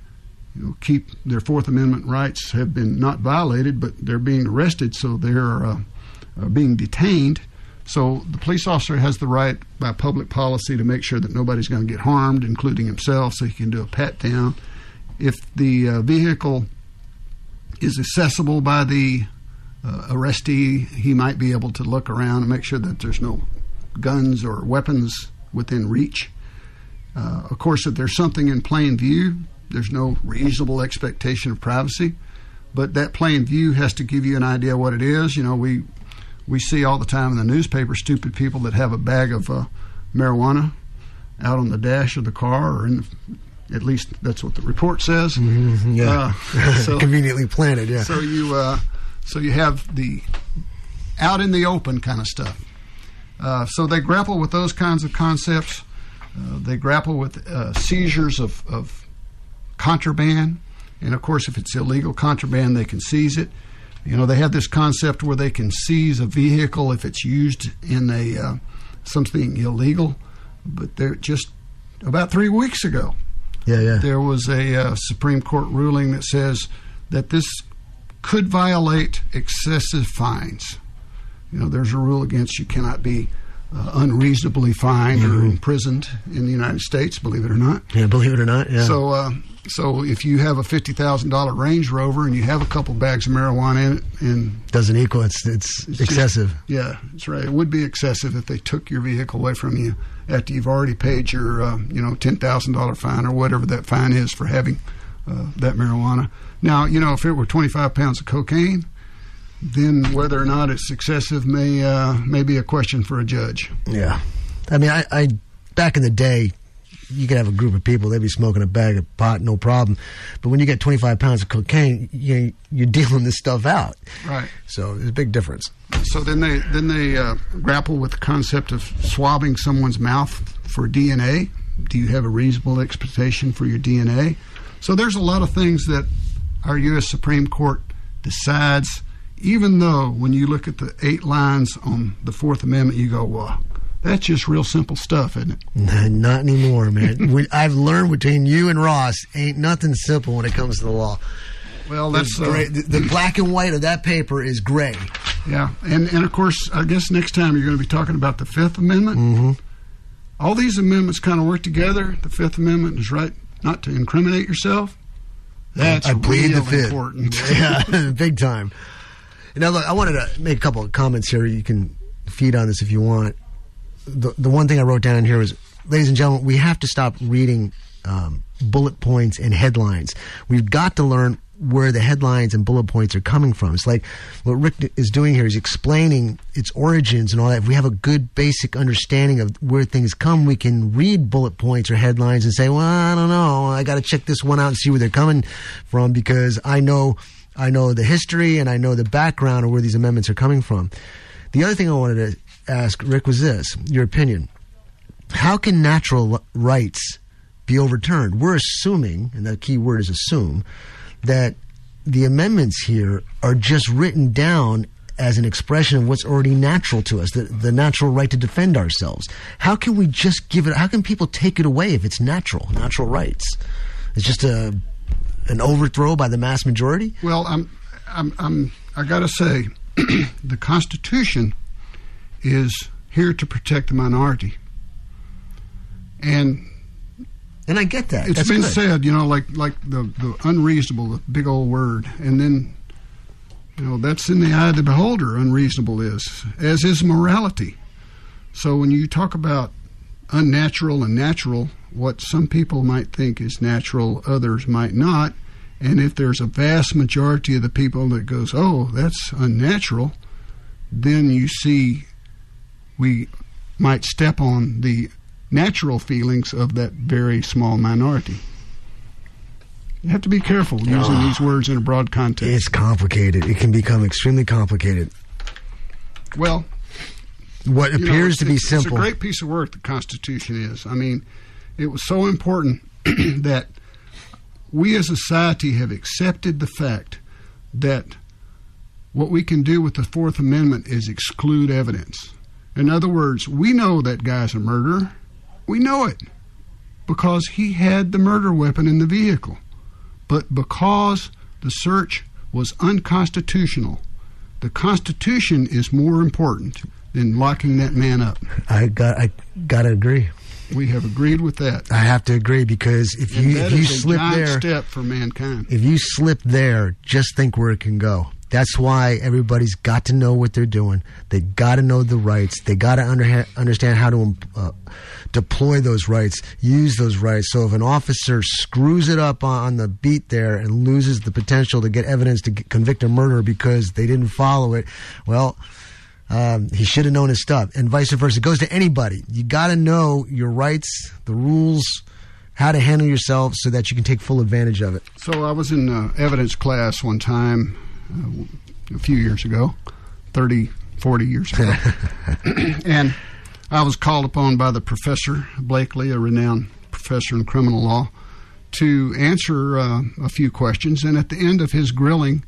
Keep their Fourth Amendment rights have been not violated, but they're being arrested, so they're being detained. So the police officer has the right by public policy to make sure that nobody's going to get harmed, including himself, so he can do a pat-down. If the vehicle is accessible by the arrestee, he might be able to look around and make sure that there's no guns or weapons within reach. Of course, if there's something in plain view, there's no reasonable expectation of privacy, but that plain view has to give you an idea what it is. We see all the time in the newspaper stupid people that have a bag of marijuana out on the dash of the car, or at least that's what the report says. Mm-hmm, yeah. So, conveniently planted. Yeah. So you have the out in the open kind of stuff. So they grapple with those kinds of concepts. They grapple with seizures of contraband, and of course, if it's illegal contraband, they can seize it. They have this concept where they can seize a vehicle if it's used in something illegal. But they're just about 3 weeks ago, there was a Supreme Court ruling that says that this could violate excessive fines. There's a rule against you cannot be unreasonably fined or imprisoned in the United States, believe it or not. Yeah, believe it or not, yeah. So if you have a $50,000 Range Rover and you have a couple bags of marijuana in it, and doesn't equal, it's excessive. Yeah, that's right. It would be excessive if they took your vehicle away from you after you've already paid your $10,000 fine or whatever that fine is for having that marijuana. Now, if it were 25 pounds of cocaine, then whether or not it's excessive may be a question for a judge. Yeah. I mean, I back in the day, you could have a group of people, they'd be smoking a bag of pot, no problem. But when you get 25 pounds of cocaine, you're dealing this stuff out. Right. So there's a big difference. So then they grapple with the concept of swabbing someone's mouth for DNA. Do you have a reasonable expectation for your DNA? So there's a lot of things that our U.S. Supreme Court decides, even though when you look at the 8 lines on the Fourth Amendment, you go, well, that's just real simple stuff, isn't it? Not anymore, man. I've learned between you and Ross, ain't nothing simple when it comes to the law. Well, that's great. The black and white of that paper is gray. Yeah, and of course, I guess next time you're going to be talking about the Fifth Amendment. Mm-hmm. All these amendments kind of work together. The Fifth Amendment is right not to incriminate yourself. That's I plead the Fifth. Important. Yeah, big time. Now, look, I wanted to make a couple of comments here. You can feed on this if you want. The one thing I wrote down here is, ladies and gentlemen, we have to stop reading bullet points and headlines. We've got to learn where the headlines and bullet points are coming from. It's like what Rick is doing here is explaining its origins and all that. If we have a good basic understanding of where things come, we can read bullet points or headlines and say, well, I don't know, I got to check this one out and see where they're coming from, because I know the history and I know the background of where these amendments are coming from. The other thing I wanted to ask Rick was this, your opinion. How can natural rights be overturned? We're assuming, and the key word is assume, that the amendments here are just written down as an expression of what's already natural to us, the natural right to defend ourselves. How can we just give it, how can people take it away if it's natural rights? It's just an overthrow by the mass majority? Well, I got to say, the Constitution is here to protect the minority. And I get that. It's been said, like the unreasonable, the big old word. And then, that's in the eye of the beholder, unreasonable is, as is morality. So when you talk about unnatural and natural, what some people might think is natural, others might not. And if there's a vast majority of the people that goes, oh, that's unnatural, then you see we might step on the natural feelings of that very small minority. You have to be careful using these words in a broad context. It's complicated. It can become extremely complicated. Well, what appears to be simple. It's a great piece of work, the Constitution is. I mean, it was so important that we as a society have accepted the fact that what we can do with the Fourth Amendment is exclude evidence. In other words, we know that guy's a murderer. We know it because he had the murder weapon in the vehicle. But because the search was unconstitutional, the Constitution is more important than locking that man up. I got to agree. We have agreed with that. I have to agree, because if you slip there, that's a giant step for mankind. If you slip there, just think where it can go. That's why everybody's got to know what they're doing. They got to know the rights. They got to understand how to deploy those rights, use those rights. So if an officer screws it up on the beat there and loses the potential to get evidence to convict a murderer because they didn't follow it, well, he should have known his stuff, and vice versa. It goes to anybody. You got to know your rights, the rules, how to handle yourself so that you can take full advantage of it. So I was in evidence class one time a few years ago, 30, 40 years ago, and I was called upon by the professor, Blakely, a renowned professor in criminal law, to answer a few questions. And at the end of his grilling,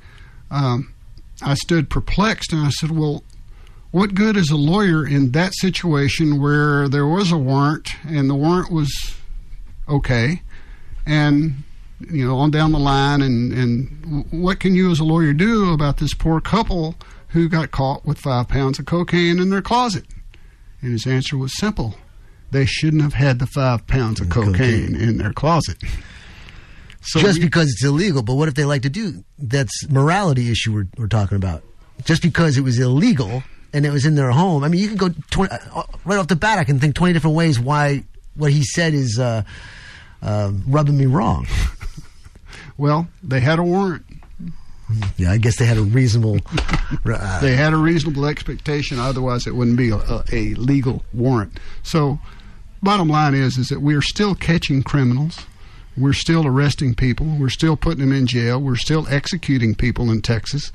I stood perplexed, and I said, well, what good is a lawyer in that situation where there was a warrant and the warrant was okay, and on down the line, and what can you as a lawyer do about this poor couple who got caught with 5 pounds of cocaine in their closet? And his answer was simple. They shouldn't have had the 5 pounds of cocaine in their closet. So just because it's illegal, but what if they like to do? That's morality issue we're talking about. Just because it was illegal and it was in their home. I mean, you can go right off the bat, I can think 20 different ways why what he said is rubbing me wrong. Well, they had a warrant. Yeah, I guess they had a reasonable... they had a reasonable expectation. Otherwise, it wouldn't be a legal warrant. So, bottom line is that we're still catching criminals. We're still arresting people. We're still putting them in jail. We're still executing people in Texas.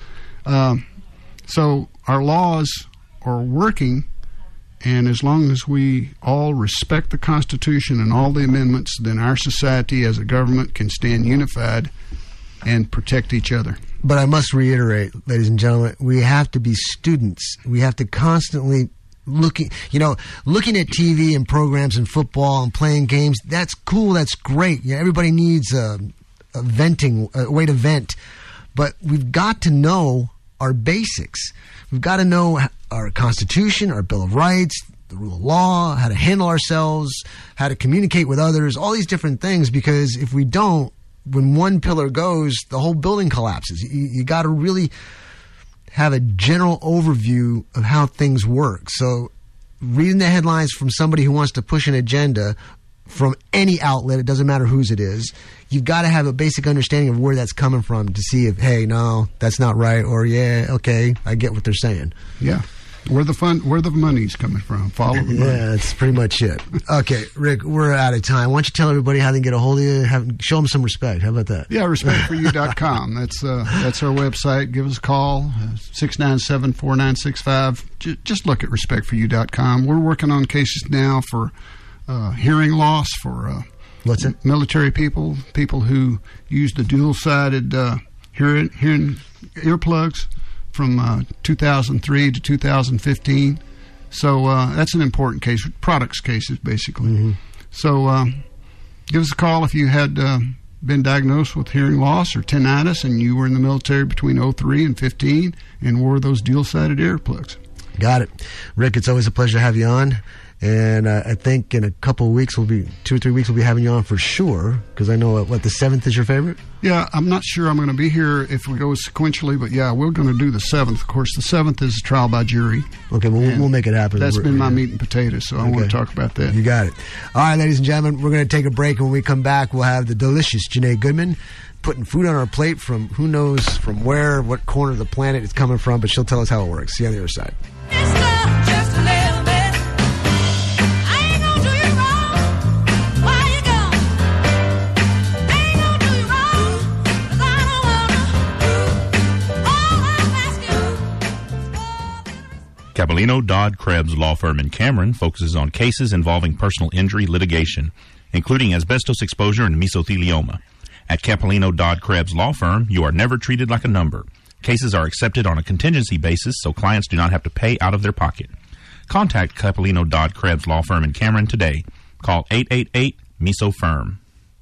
So our laws are working, and as long as we all respect the Constitution and all the amendments, then our society as a government can stand unified and protect each other. But I must reiterate, ladies and gentlemen, we have to be students. We have to constantly looking at TV and programs and football and playing games. That's cool. That's great. Everybody needs a way to vent. But we've got to know our basics. We've got to know our Constitution, our Bill of Rights, the rule of law, how to handle ourselves, how to communicate with others, all these different things, because if we don't, when one pillar goes, the whole building collapses. You got to really have a general overview of how things work. So reading the headlines from somebody who wants to push an agenda from any outlet, it doesn't matter whose it is, you've got to have a basic understanding of where that's coming from to see if, hey, no, that's not right, or yeah, okay, I get what they're saying. Yeah. Where the money's coming from. Follow the money. Yeah, that's pretty much it. Okay, Rick, we're out of time. Why don't you tell everybody how they can get a hold of you? Show them some respect. How about that? Yeah, respectforyou.com. That's our website. Give us a call, 697-4965. Just look at respectforyou.com. We're working on cases now for hearing loss for what's it? Military people who use the dual-sided hearing earplugs from 2003 to 2015. So that's an important case, products cases, basically. Mm-hmm. So give us a call if you had been diagnosed with hearing loss or tinnitus and you were in the military between 03 and 15 and wore those dual-sided earplugs. Got it. Rick, it's always a pleasure to have you on. And I think in a couple of weeks, 2 or 3 weeks, we'll be having you on for sure. Because I know, the 7th is your favorite? Yeah, I'm not sure I'm going to be here if we go sequentially. But yeah, we're going to do the 7th. Of course, the 7th is a trial by jury. Okay, well, we'll make it happen. That's been my meat and potatoes, so I want to talk about that. You got it. All right, ladies and gentlemen, we're going to take a break. When we come back, we'll have the delicious Janae Goodman putting food on our plate from who knows from where, what corner of the planet it's coming from. But she'll tell us how it works. See you on the other side. Capellino, Dodd, Krebs Law Firm in Cameron focuses on cases involving personal injury litigation, including asbestos exposure and mesothelioma. At Capellino, Dodd, Krebs Law Firm, you are never treated like a number. Cases are accepted on a contingency basis, so clients do not have to pay out of their pocket. Contact Capellino, Dodd, Krebs Law Firm in Cameron today. Call 888-MESO-FIRM.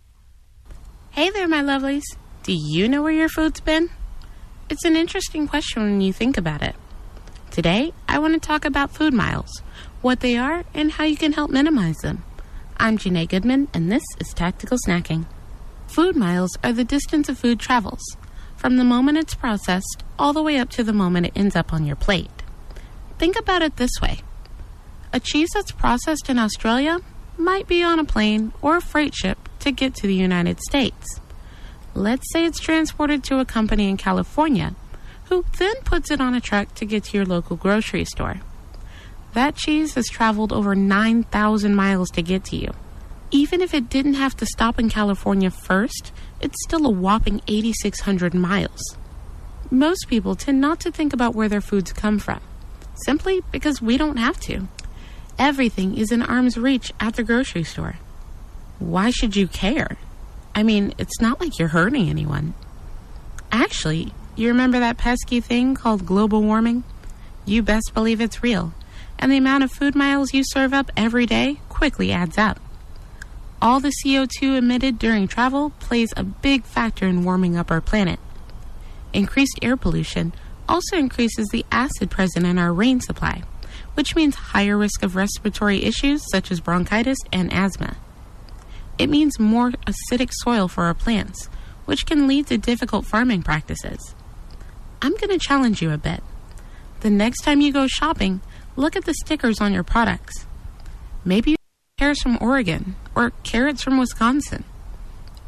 Hey there, my lovelies. Do you know where your food's been? It's an interesting question when you think about it. Today, I want to talk about food miles, what they are, and how you can help minimize them. I'm Janae Goodman, and this is Tactical Snacking. Food miles are the distance a food travels, from the moment it's processed all the way up to the moment it ends up on your plate. Think about it this way. A cheese that's processed in Australia might be on a plane or a freight ship to get to the United States. Let's say it's transported to a company in California, who then puts it on a truck to get to your local grocery store. That cheese has traveled over 9,000 miles to get to you. Even if it didn't have to stop in California first, it's still a whopping 8,600 miles. Most people tend not to think about where their foods come from, simply because we don't have to. Everything is in arm's reach at the grocery store. Why should you care? I mean, it's not like you're hurting anyone. Actually, you remember that pesky thing called global warming? You best believe it's real, and the amount of food miles you serve up every day quickly adds up. All the CO2 emitted during travel plays a big factor in warming up our planet. Increased air pollution also increases the acid present in our rain supply, which means higher risk of respiratory issues such as bronchitis and asthma. It means more acidic soil for our plants, which can lead to difficult farming practices. I'm going to challenge you a bit. The next time you go shopping, look at the stickers on your products. Maybe pears from Oregon or carrots from Wisconsin.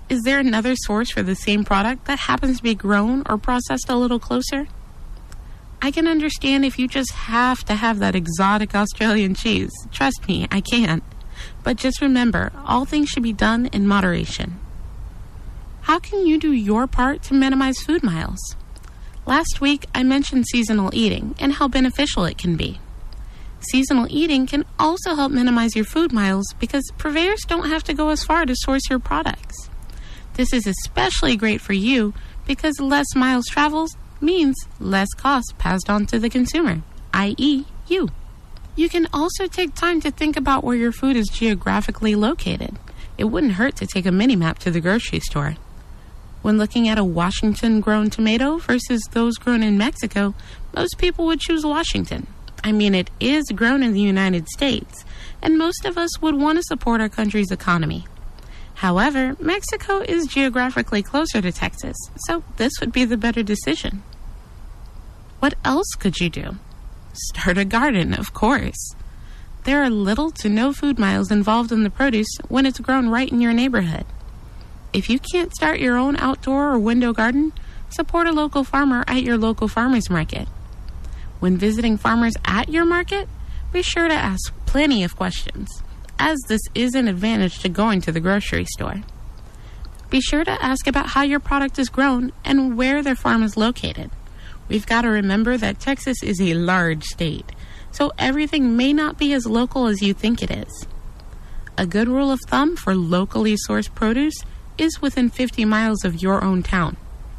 Is there another source for the same product that happens to be grown or processed a little closer? I can understand if you just have to have that exotic Australian cheese. Trust me, I can. But just remember, all things should be done in moderation. How can you do your part to minimize food miles? Last week, I mentioned seasonal eating and how beneficial it can be. Seasonal eating can also help minimize your food miles because purveyors don't have to go as far to source your products. This is especially great for you because less miles traveled means less costs passed on to the consumer, i.e. you. You can also take time to think about where your food is geographically located. It wouldn't hurt to take a mini-map to the grocery store. When looking at a Washington-grown tomato versus those grown in Mexico, most people would choose Washington. I mean, it is grown in the United States, and most of us would want to support our country's economy. However, Mexico is geographically closer to Texas, so this would be the better decision. What else could you do? Start a garden, of course. There are little to no food miles involved in the produce when it's grown right in your neighborhood. If you can't start your own outdoor or window garden, support a local farmer at your local farmers market. When visiting farmers at your market, be sure to ask plenty of questions, as this is an advantage to going to the grocery store. Be sure to ask about how your product is grown and where their farm is located. We've got to remember that Texas is a large state, so everything may not be as local as you think it is. A good rule of thumb for locally sourced produce is within 50 miles of your own town.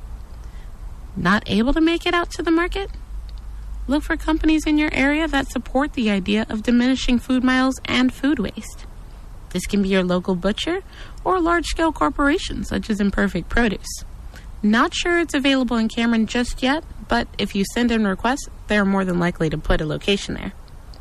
Not able to make it out to the market? Look for companies in your area that support the idea of diminishing food miles and food waste. This can be your local butcher or large-scale corporations such as Imperfect Produce. Not sure it's available in Cameron just yet, but if you send in requests, they're more than likely to put a location there.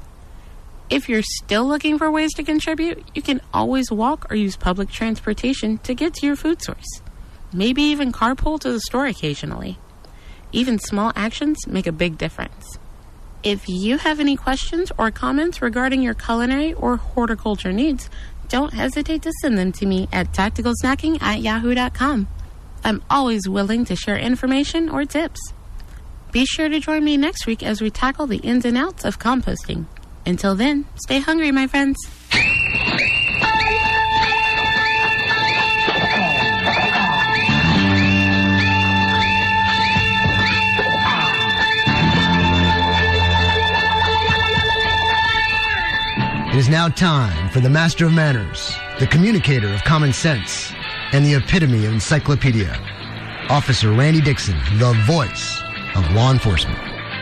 If you're still looking for ways to contribute, you can always walk or use public transportation to get to your food source. Maybe even carpool to the store occasionally. Even small actions make a big difference. If you have any questions or comments regarding your culinary or horticulture needs, don't hesitate to send them to me at tacticalsnacking@yahoo.com. I'm always willing to share information or tips. Be sure to join me next week as we tackle the ins and outs of composting. Until then, stay hungry, my friends. It is now time for the master of manners, the communicator of common sense, and the epitome of encyclopedia, Officer Randy Dixon, the voice of law enforcement.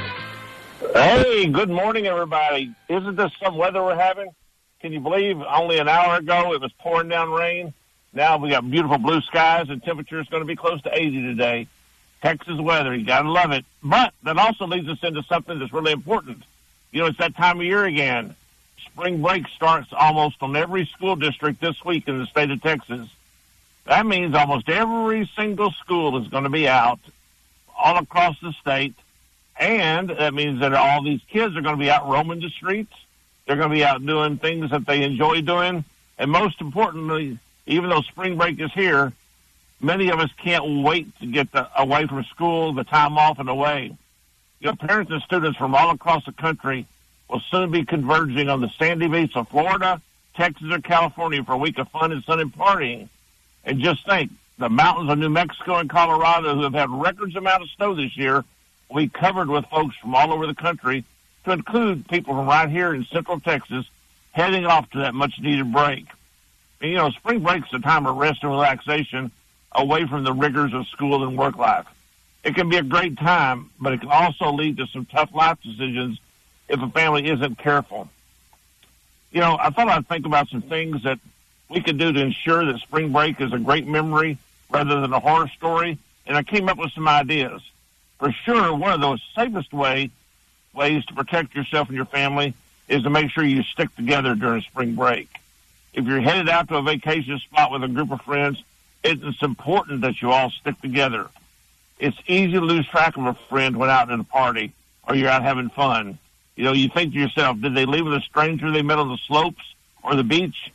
Hey, good morning, everybody. Isn't this some weather we're having? Can you believe only an hour ago it was pouring down rain? Now we got beautiful blue skies and temperature is going to be close to 80 today. Texas weather, you got to love it. But that also leads us into something that's really important. You know, it's that time of year again. Spring break starts almost on every school district this week in the state of Texas. That means almost every single school is going to be out all across the state. And that means that all these kids are going to be out roaming the streets. They're going to be out doing things that they enjoy doing. And most importantly, even though spring break is here, many of us can't wait to get away from school, the time off and away. You know, parents and students from all across the country will soon be converging on the sandy beach of Florida, Texas, or California for a week of fun and sun and partying. And just think, the mountains of New Mexico and Colorado, who have had records amount of snow this year, will be covered with folks from all over the country, to include people from right here in Central Texas heading off to that much-needed break. And, you know, spring break's a time of rest and relaxation away from the rigors of school and work life. It can be a great time, but it can also lead to some tough life decisions if a family isn't careful. You know, I thought I'd think about some things that we could do to ensure that spring break is a great memory rather than a horror story, and I came up with some ideas. For sure, one of the safest ways to protect yourself and your family is to make sure you stick together during spring break. If you're headed out to a vacation spot with a group of friends, it's important that you all stick together. It's easy to lose track of a friend when out at a party or you're out having fun. You know, you think to yourself, did they leave with a stranger they met on the slopes or the beach?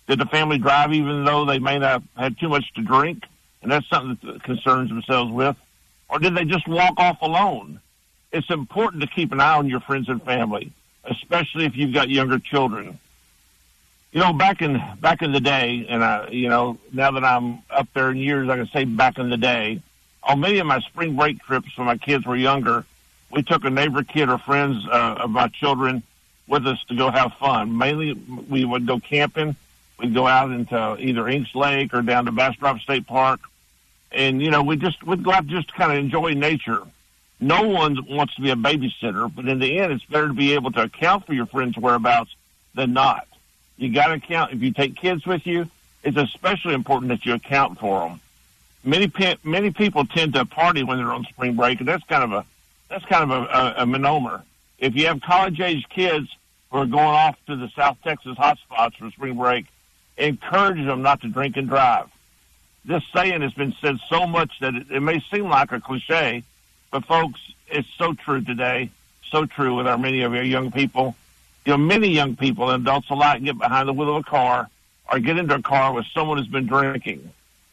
Did the family drive even though they may not have had too much to drink? And that's something that concerns themselves with. Or did they just walk off alone? It's important to keep an eye on your friends and family, especially if you've got younger children. You know, back in the day, and now that I'm up there in years, I can say back in the day, on many of my spring break trips when my kids were younger, we took a neighbor kid or friends of my children with us to go have fun. Mainly, we would go camping. We'd go out into either Inks Lake or down to Bastrop State Park. And, we'd go out just to kind of enjoy nature. No one wants to be a babysitter, but in the end, it's better to be able to account for your friends' whereabouts than not. You got to account. If you take kids with you, it's especially important that you account for them. Many people tend to party when they're on spring break, and that's kind of a misnomer. If you have college-age kids who are going off to the South Texas hotspots for spring break, encourage them not to drink and drive. This saying has been said so much that it may seem like a cliche, but folks, it's so true today, so true with many of our young people. Many young people and adults alike get behind the wheel of a car or get into a car with someone who's been drinking.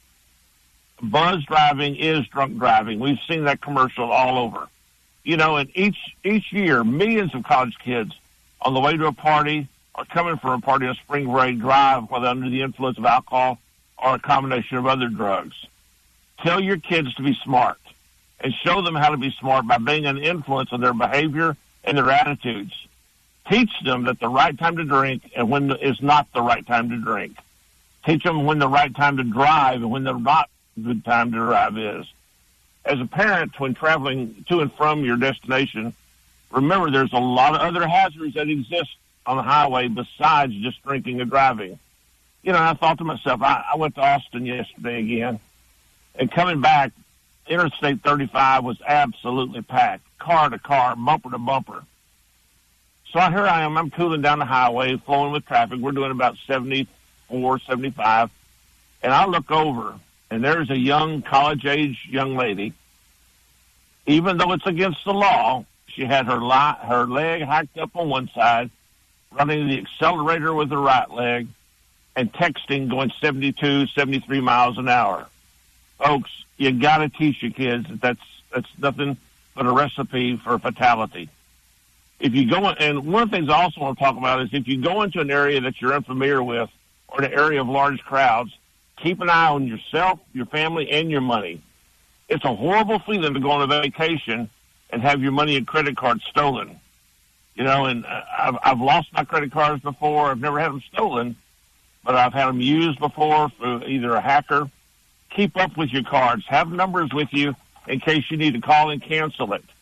Buzz driving is drunk driving. We've seen that commercial all over. And each year, millions of college kids on the way to a party or coming from a party on spring break drive whether under the influence of alcohol or a combination of other drugs. Tell your kids to be smart and show them how to be smart by being an influence on their behavior and their attitudes. Teach them that the right time to drink and when is not the right time to drink. Teach them when the right time to drive and when the not good time to drive is. As a parent, when traveling to and from your destination, remember there's a lot of other hazards that exist on the highway besides just drinking and driving. I thought to myself, I went to Austin yesterday again, and coming back, Interstate 35 was absolutely packed, car to car, bumper to bumper. So here I am, I'm cooling down the highway, flowing with traffic. We're doing about 74, 75, and I look over, and there's a young, college-age young lady. Even though it's against the law, she had her leg hiked up on one side, running the accelerator with her right leg, and texting going 72, 73 miles an hour. Folks, you got to teach your kids that that's nothing but a recipe for fatality. If you go, and one of the things I also want to talk about is if you go into an area that you're unfamiliar with or an area of large crowds, keep an eye on yourself, your family, and your money. It's a horrible feeling to go on a vacation and have your money and credit cards stolen. And I've lost my credit cards before. I've never had them stolen, but I've had them used before for either a hacker. Keep up with your cards. Have numbers with you in case you need to call and cancel it.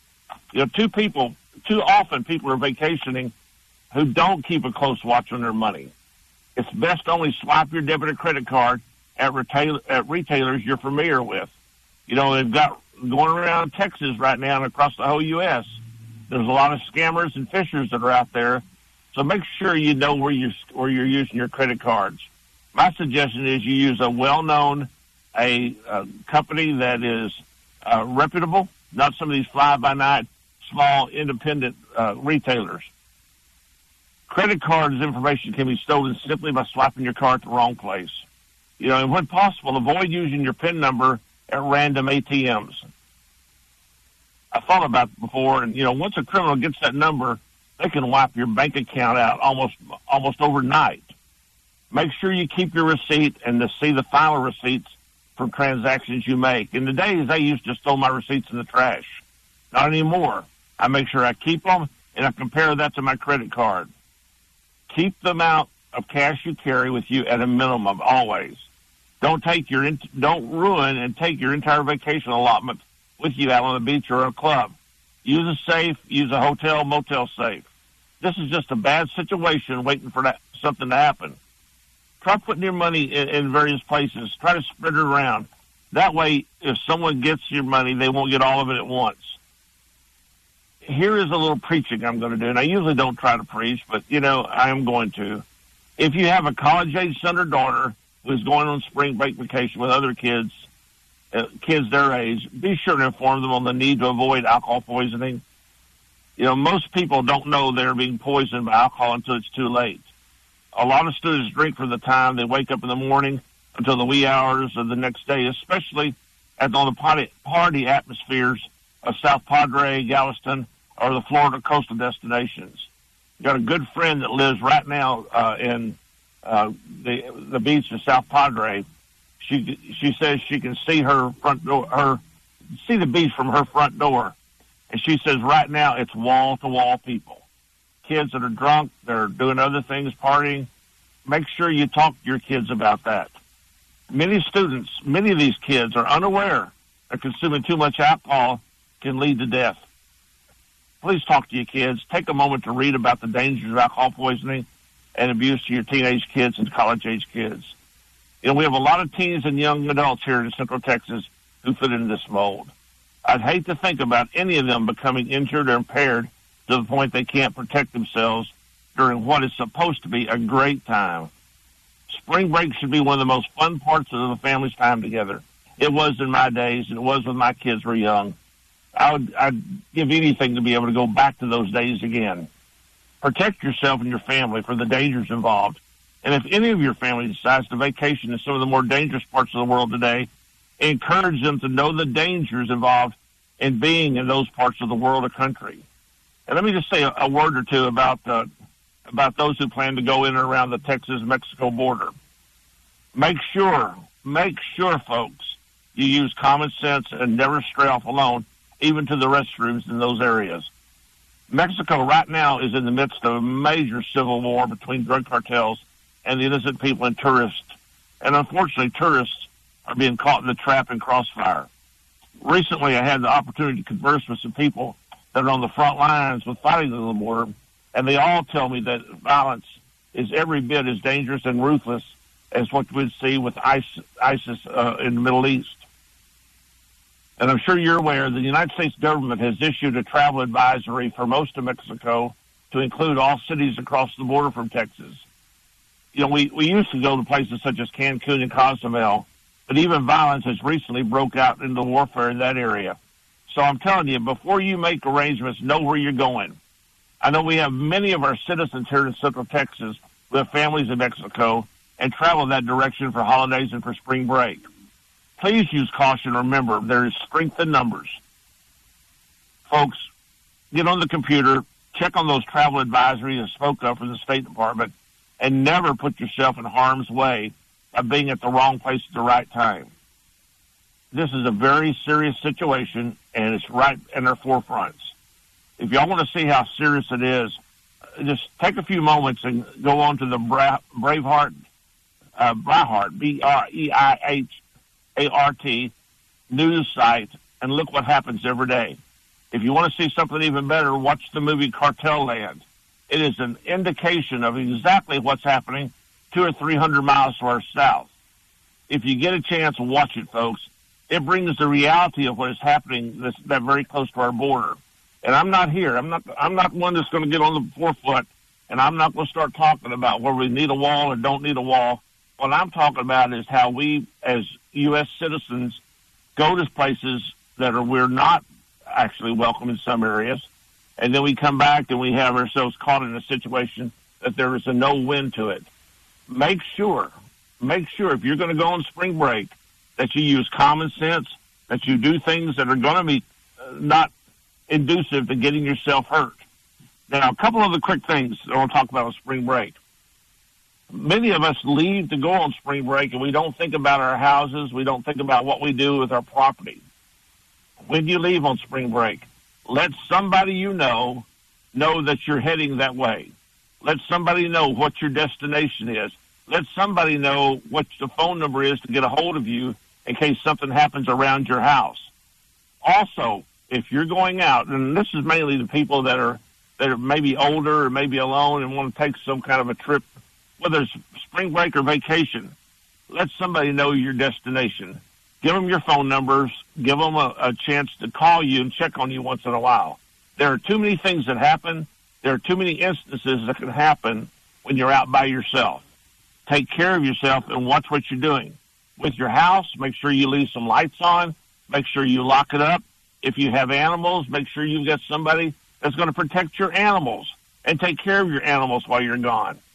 Too often people are vacationing who don't keep a close watch on their money. It's best to only swipe your debit or credit card at retailers you're familiar with. They've got going around Texas right now and across the whole U.S., there's a lot of scammers and fishers that are out there. So make sure you know where you're using your credit cards. My suggestion is you use a well-known a company that is reputable, not some of these fly-by-night, small, independent retailers. Credit cards information can be stolen simply by swiping your card at the wrong place. And when possible, avoid using your PIN number at random ATMs. I thought about it before, and, once a criminal gets that number, they can wipe your bank account out almost overnight. Make sure you keep your receipt and to see the final receipts from transactions you make. In the days, I used to throw my receipts in the trash. Not anymore. I make sure I keep them, and I compare that to my credit card. Keep the amount of cash you carry with you at a minimum, always. Don't ruin and take your entire vacation allotment with you out on the beach or a club. Use a safe, use a hotel, motel safe. This is just a bad situation waiting for something to happen. Try putting your money in various places. Try to spread it around. That way, if someone gets your money, they won't get all of it at once. Here is a little preaching I'm going to do, and I usually don't try to preach, but, I am going to. If you have a college-age son or daughter who's going on spring break vacation with other kids their age, be sure to inform them on the need to avoid alcohol poisoning. Most people don't know they're being poisoned by alcohol until it's too late. A lot of students drink from the time they wake up in the morning until the wee hours of the next day, especially on the party atmospheres of South Padre, Galveston, or the Florida coastal destinations. Got a good friend that lives right now in the beach of South Padre. She says she can see her front door, see the beach from her front door, and she says right now it's wall to wall people, kids that are drunk, they're doing other things, partying. Make sure you talk to your kids about that. Many of these kids are unaware that consuming too much alcohol can lead to death. Please talk to your kids. Take a moment to read about the dangers of alcohol poisoning and abuse to your teenage kids and college-age kids. You know, we have a lot of teens and young adults here in Central Texas who fit into this mold. I'd hate to think about any of them becoming injured or impaired to the point they can't protect themselves during what is supposed to be a great time. Spring break should be one of the most fun parts of the family's time together. It was in my days, and it was when my kids were young. I'd give anything to be able to go back to those days again. Protect yourself and your family from the dangers involved. And if any of your family decides to vacation in some of the more dangerous parts of the world today, encourage them to know the dangers involved in being in those parts of the world or country. And let me just say a word or two about those who plan to go in and around the Texas-Mexico border. Make sure, folks, you use common sense and never stray off alone, even to the restrooms in those areas. Mexico right now is in the midst of a major civil war between drug cartels and the innocent people and tourists. And unfortunately, tourists are being caught in the trap and crossfire. Recently, I had the opportunity to converse with some people that are on the front lines with fighting on the border, and they all tell me that violence is every bit as dangerous and ruthless as what we'd see with ISIS in the Middle East. And I'm sure you're aware the United States government has issued a travel advisory for most of Mexico to include all cities across the border from Texas. You know, we used to go to places such as Cancun and Cozumel, but even violence has recently broke out into warfare in that area. So I'm telling you, before you make arrangements, know where you're going. I know we have many of our citizens here in Central Texas who have families in Mexico and travel that direction for holidays and for spring break. Please use caution. Remember, there is strength in numbers. Folks, get on the computer, check on those travel advisories I spoke of from the State Department, and never put yourself in harm's way by being at the wrong place at the right time. This is a very serious situation, and it's right in our forefronts. If y'all want to see how serious it is, just take a few moments and go on to the Breitbart, BREIHART news site, and look what happens every day. If you want to see something even better, watch the movie Cartel Land. It is an indication of exactly what's happening 200 or 300 miles to our south. If you get a chance, watch it, folks. It brings the reality of what is happening that very close to our border. And I'm not here. I'm not one that's going to get on the forefront, and I'm not going to start talking about where we need a wall or don't need a wall. What I'm talking about is how we, as U.S. citizens, go to places that we're not actually welcome in some areas, and then we come back and we have ourselves caught in a situation that there is a no-win to it. Make sure if you're going to go on spring break that you use common sense, that you do things that are going to be not inducive to getting yourself hurt. Now, a couple of the quick things I want to talk about on spring break. Many of us leave to go on spring break, and we don't think about our houses. We don't think about what we do with our property. When you leave on spring break, let somebody you know that you're heading that way. Let somebody know what your destination is. Let somebody know what the phone number is to get a hold of you in case something happens around your house. Also, if you're going out, and this is mainly the people that are maybe older or maybe alone and want to take some kind of a trip, whether it's spring break or vacation, let somebody know your destination. Give them your phone numbers. Give them a chance to call you and check on you once in a while. There are too many things that happen. There are too many instances that can happen when you're out by yourself. Take care of yourself and watch what you're doing. With your house, make sure you leave some lights on. Make sure you lock it up. If you have animals, make sure you've got somebody that's going to protect your animals and take care of your animals while you're gone.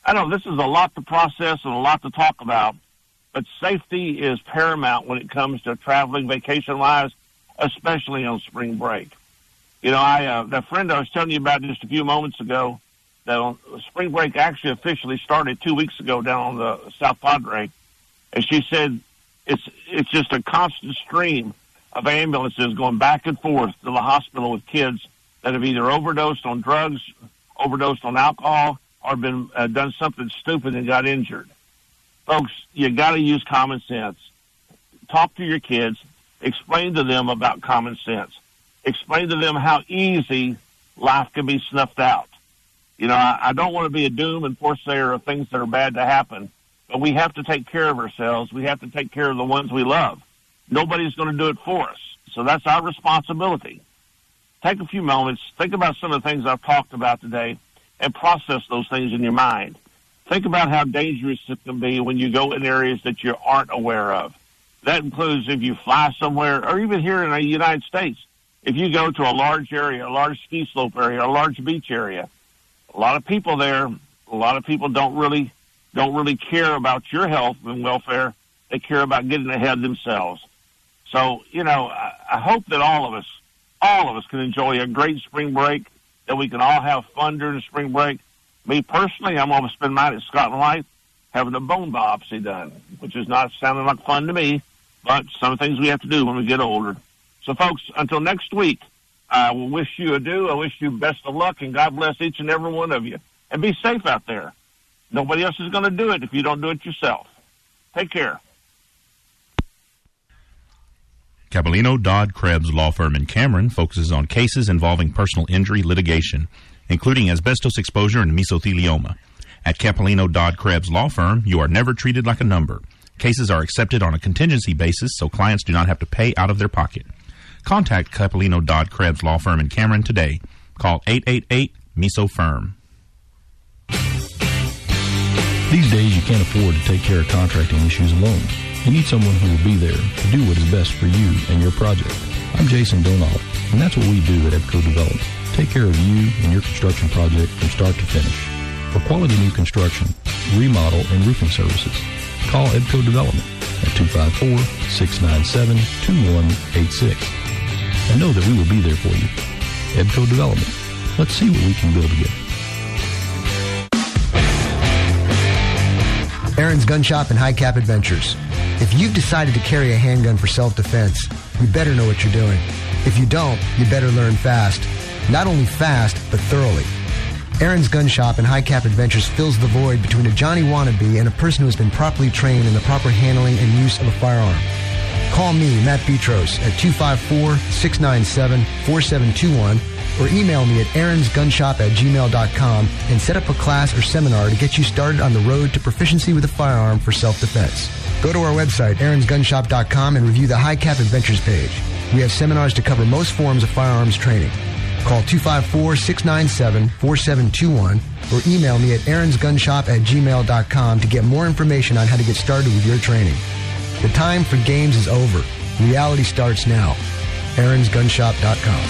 I know this is a lot to process and a lot to talk about, but safety is paramount when it comes to traveling vacation-wise, especially on spring break. You know, that friend I was telling you about just a few moments ago, that on spring break actually officially started 2 weeks ago down on the South Padre, and she said it's just a constant stream of ambulances going back and forth to the hospital with kids that have either overdosed on drugs, overdosed on alcohol, or been done something stupid and got injured. Folks, you got to use common sense. Talk to your kids. Explain to them about common sense. Explain to them how easy life can be snuffed out. You know, I don't want to be a doom and forsayer of things that are bad to happen, but we have to take care of ourselves. We have to take care of the ones we love. Nobody's going to do it for us, so that's our responsibility. Take a few moments, think about some of the things I've talked about today, and process those things in your mind. Think about how dangerous it can be when you go in areas that you aren't aware of. That includes if you fly somewhere, or even here in the United States, if you go to a large area, a large ski slope area, a large beach area, a lot of people there, a lot of people don't really care about your health and welfare. They care about getting ahead themselves. So, you know, I hope that all of us can enjoy a great spring break, that we can all have fun during the spring break. Me personally, I'm going to spend mine at Scotland Light having a bone biopsy done, which is not sounding like fun to me, but some things we have to do when we get older. So, folks, until next week, I will wish you adieu. I wish you best of luck, and God bless each and every one of you. And be safe out there. Nobody else is going to do it if you don't do it yourself. Take care. Capellino Dodd Krebs Law Firm in Cameron focuses on cases involving personal injury litigation, including asbestos exposure and mesothelioma. At Capellino Dodd Krebs Law Firm, you are never treated like a number. Cases are accepted on a contingency basis, so clients do not have to pay out of their pocket. Contact Capellino Dodd Krebs Law Firm in Cameron today. Call 888-MESO-FIRM. These days, you can't afford to take care of contracting issues alone. You need someone who will be there to do what is best for you and your project. I'm Jason Donald, and that's what we do at EBCO Development. Take care of you and your construction project from start to finish. For quality new construction, remodel, and roofing services, call EBCO Development at 254-697-2186. And know that we will be there for you. EBCO Development. Let's see what we can build together. Aaron's Gun Shop and High Cap Adventures. If you've decided to carry a handgun for self-defense, you better know what you're doing. If you don't, you better learn fast. Not only fast, but thoroughly. Aaron's Gun Shop and High Cap Adventures fills the void between a Johnny wannabe and a person who has been properly trained in the proper handling and use of a firearm. Call me, Matt Petros, at 254-697-4721 or email me at aaronsgunshop@gmail.com and set up a class or seminar to get you started on the road to proficiency with a firearm for self-defense. Go to our website, aaronsgunshop.com, and review the High Cap Adventures page. We have seminars to cover most forms of firearms training. Call 254-697-4721 or email me at aaronsgunshop@gmail.com to get more information on how to get started with your training. The time for games is over. Reality starts now. aaronsgunshop.com.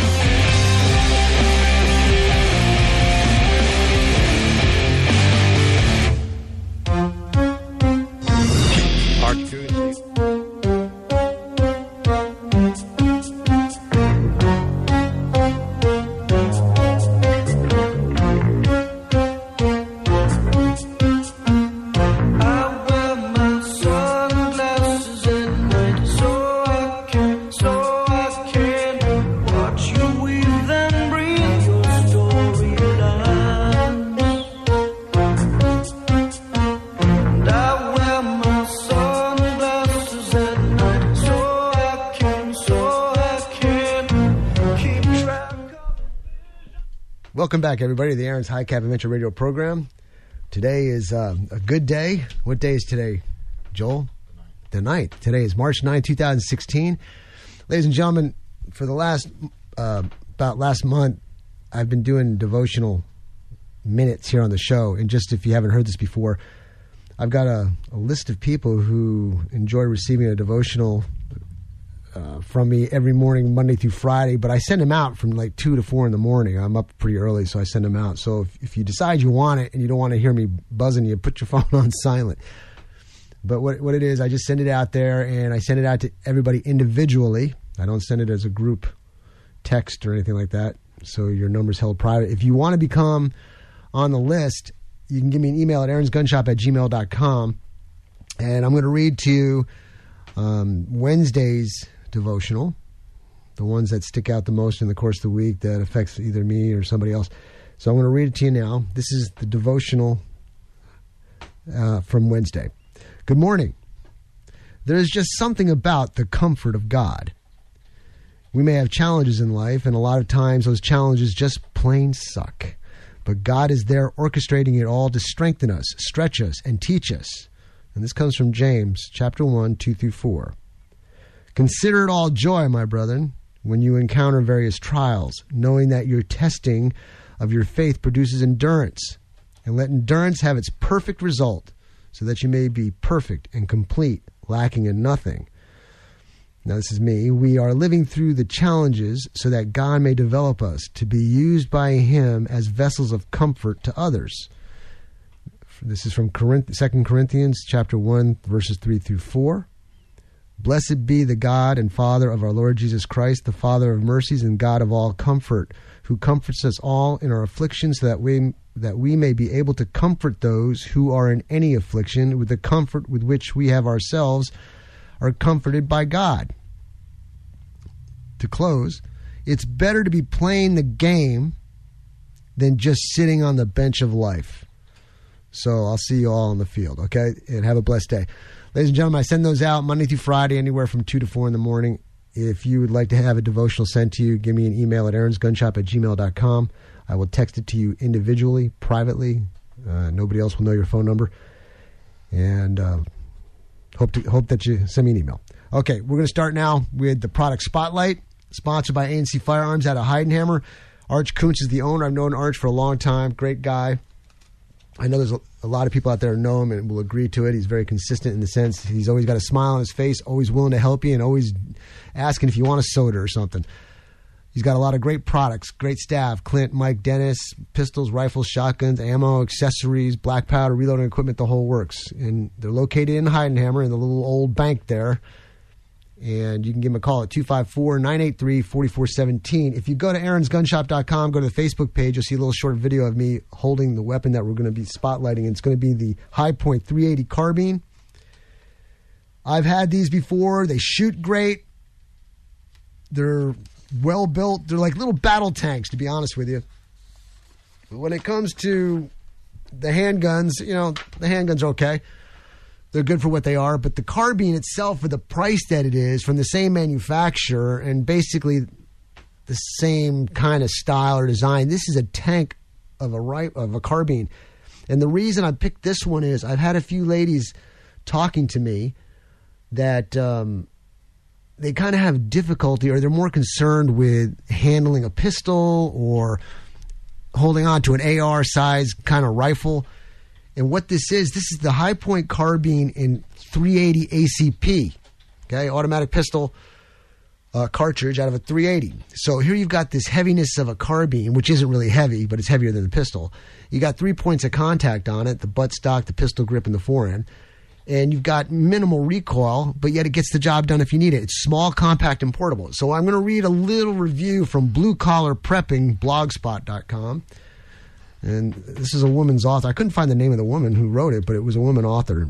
Welcome back, everybody, to the Aaron's High Cap Adventure Radio program. Today is a good day. What day is today, Joel? The 9th. Today is March 9, 2016. Ladies and gentlemen, for the last month, I've been doing devotional minutes here on the show. And just if you haven't heard this before, I've got a list of people who enjoy receiving a devotional from me every morning, Monday through Friday, but I send them out from like 2 to 4 in the morning. I'm up pretty early, so I send them out. So if you decide you want it and you don't want to hear me buzzing you, put your phone on silent. But what it is, I just send it out there, and I send it out to everybody individually. I don't send it as a group text or anything like that, so your number's held private. If you want to become on the list, you can give me an email at aaronsgunshop@gmail.com, and I'm going to read to you Wednesday's devotional, the ones that stick out the most in the course of the week that affects either me or somebody else. So I'm going to read it to you now. This is the devotional from Wednesday. Good morning. There is just something about the comfort of God. We may have challenges in life, and a lot of times those challenges just plain suck. But God is there orchestrating it all to strengthen us, stretch us, and teach us. And this comes from James chapter 1, 2 through 4. Consider it all joy, my brethren, when you encounter various trials, knowing that your testing of your faith produces endurance. And let endurance have its perfect result, so that you may be perfect and complete, lacking in nothing. Now, this is me. We are living through the challenges so that God may develop us to be used by Him as vessels of comfort to others. This is from 2 Corinthians chapter 1, verses 3 through 4. Blessed be the God and Father of our Lord Jesus Christ, the Father of mercies and God of all comfort, who comforts us all in our afflictions, so that we may be able to comfort those who are in any affliction with the comfort with which we have ourselves are comforted by God. To close, it's better to be playing the game than just sitting on the bench of life. So I'll see you all on the field, okay? And have a blessed day. Ladies and gentlemen, I send those out Monday through Friday, anywhere from 2 to 4 in the morning. If you would like to have a devotional sent to you, give me an email at aaronsgunshop@gmail.com. I will text it to you individually, privately. Nobody else will know your phone number. And hope that you send me an email. Okay, we're going to start now with the product spotlight, sponsored by ANC Firearms out of Heidenhammer. Arch Kuntz is the owner. I've known Arch for a long time. Great guy. I know there's a lot of people out there who know him and will agree to it. He's very consistent in the sense he's always got a smile on his face, always willing to help you, and always asking if you want a soda or something. He's got a lot of great products, great staff. Clint, Mike, Dennis, pistols, rifles, shotguns, ammo, accessories, black powder, reloading equipment, the whole works. And they're located in Heidenhammer in the little old bank there. And you can give them a call at 254-983-4417. If you go to aaronsgunshop.com, go to the Facebook page, you'll see a little short video of me holding the weapon that we're going to be spotlighting. It's going to be the Hi-Point 380 carbine. I've had these before. They shoot great. They're well built. They're like little battle tanks, to be honest with you. But when it comes to the handguns, the handguns are okay. They're good for what they are, but the carbine itself, for the price that it is, from the same manufacturer and basically the same kind of style or design, this is a tank of a carbine. And the reason I picked this one is I've had a few ladies talking to me that they kind of have difficulty, or they're more concerned with handling a pistol or holding on to an AR size kind of rifle. And what this is the Hi-Point carbine in 380 ACP, okay, automatic pistol cartridge out of a 380. So here you've got this heaviness of a carbine, which isn't really heavy, but it's heavier than the pistol. You got 3 points of contact on it, the buttstock, the pistol grip, and the forend. And you've got minimal recoil, but yet it gets the job done if you need it. It's small, compact, and portable. So I'm going to read a little review from Blue Collar Prepping, blogspot.com. And this is a woman's author. I couldn't find the name of the woman who wrote it, but it was a woman author.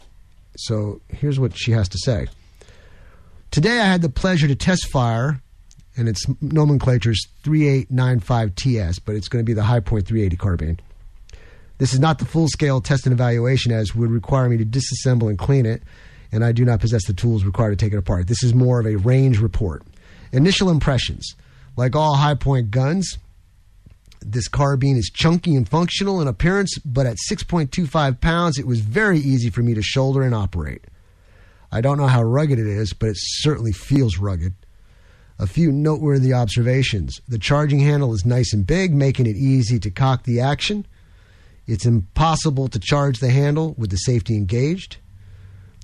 So here's what she has to say. Today I had the pleasure to test fire, and its nomenclature is 3895TS, but it's going to be the Hi-Point 380 carbine. This is not the full-scale test and evaluation, as would require me to disassemble and clean it, and I do not possess the tools required to take it apart. This is more of a range report. Initial impressions. Like all Hi-Point guns, this carbine is chunky and functional in appearance, but at 6.25 pounds, it was very easy for me to shoulder and operate. I don't know how rugged it is, but it certainly feels rugged. A few noteworthy observations. The charging handle is nice and big, making it easy to cock the action. It's impossible to charge the handle with the safety engaged.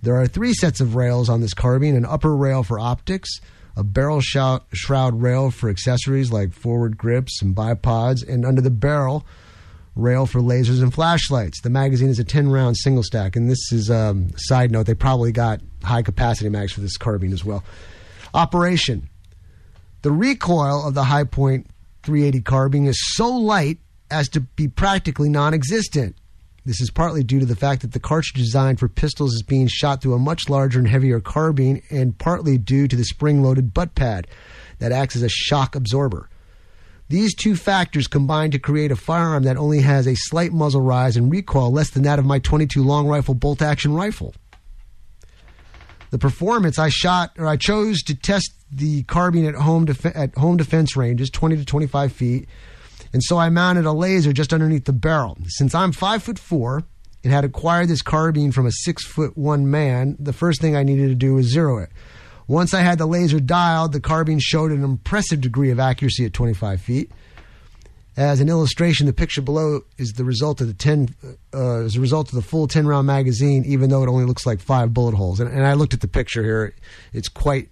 There are 3 sets of rails on this carbine: an upper rail for optics, a barrel shroud rail for accessories like forward grips and bipods, and under the barrel, rail for lasers and flashlights. The magazine is a 10-round single stack, and this is a side note. They probably got high-capacity mags for this carbine as well. Operation. The recoil of the Hi-Point 380 carbine is so light as to be practically non-existent. This is partly due to the fact that the cartridge designed for pistols is being shot through a much larger and heavier carbine, and partly due to the spring-loaded butt pad that acts as a shock absorber. These 2 factors combine to create a firearm that only has a slight muzzle rise and recoil less than that of my .22 long rifle bolt-action rifle. The performance, I chose to test the carbine at home defense ranges, 20 to 25 feet, and so I mounted a laser just underneath the barrel. Since I'm 5'4" and had acquired this carbine from a 6'1" man, the first thing I needed to do was zero it. Once I had the laser dialed, the carbine showed an impressive degree of accuracy at 25 feet. As an illustration, the picture below is the result of the full 10-round magazine, even though it only looks like 5 bullet holes. And I looked at the picture here; it's quite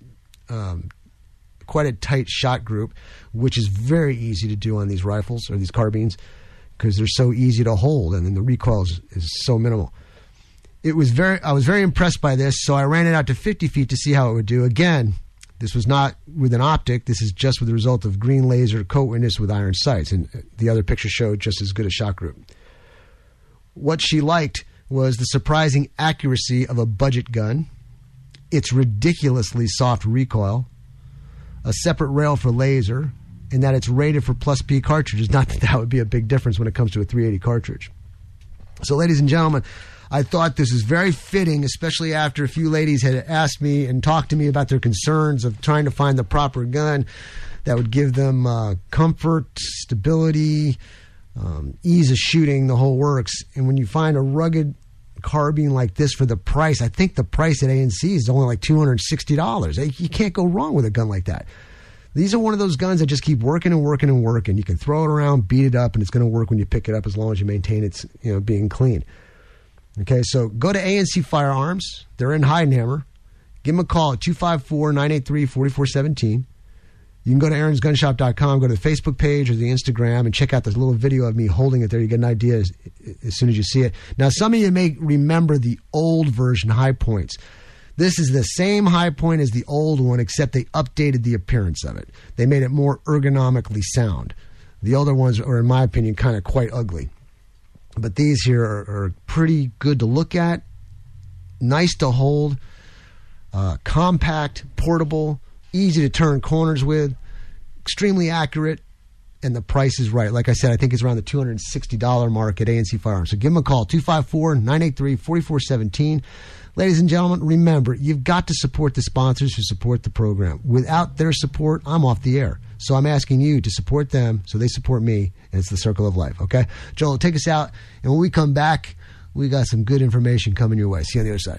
a tight shot group, which is very easy to do on these rifles or these carbines because they're so easy to hold, and then the recoil is so minimal. I was very impressed by this, so I ran it out to 50 feet to see how it would do. Again, this was not with an optic. This is just with the result of green laser coat witness with iron sights, and the other picture showed just as good a shot group. What she liked was the surprising accuracy of a budget gun, its ridiculously soft recoil, a separate rail for laser, and that it's rated for plus P cartridges. Not that would be a big difference when it comes to a 380 cartridge. So, ladies and gentlemen, I thought this was very fitting, especially after a few ladies had asked me and talked to me about their concerns of trying to find the proper gun that would give them comfort, stability, ease of shooting, the whole works. And when you find a rugged carbine like this for the price, I think the price at ANC is only like $260. You can't go wrong with a gun like that. These are one of those guns that just keep working and working and working. You can throw it around, beat it up, and it's going to work when you pick it up as long as you maintain its being clean. Okay, so go to ANC Firearms. They're in Heidenhammer. Give them a call at 254-983-4417. You can go to aaronsgunshop.com, go to the Facebook page or the Instagram, and check out this little video of me holding it there. You get an idea as soon as you see it. Now, some of you may remember the old version Hi-Points. This is the same Hi-Point as the old one, except they updated the appearance of it. They made it more ergonomically sound. The older ones are, in my opinion, kind of quite ugly. But these here are pretty good to look at, nice to hold, compact, portable, easy to turn corners with, extremely accurate, and the price is right. Like I said, I think it's around the $260 mark at ANC Firearms. So give them a call, 254-983-4417. Ladies and gentlemen, remember, you've got to support the sponsors who support the program. Without their support, I'm off the air. So I'm asking you to support them so they support me, and it's the circle of life, okay? Joel, take us out, and when we come back, we got some good information coming your way. See you on the other side.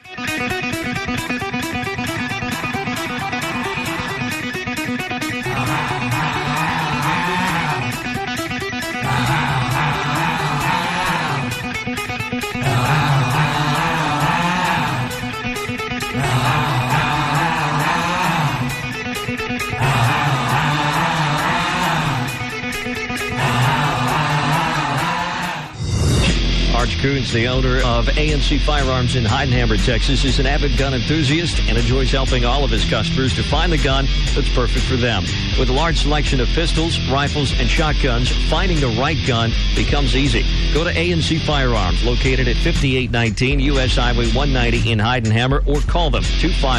Arch Coons, the owner of ANC Firearms in Heidenhammer, Texas, is an avid gun enthusiast and enjoys helping all of his customers to find the gun that's perfect for them. With a large selection of pistols, rifles, and shotguns, finding the right gun becomes easy. Go to ANC Firearms, located at 5819 U.S. Highway 190 in Heidenhammer, or call them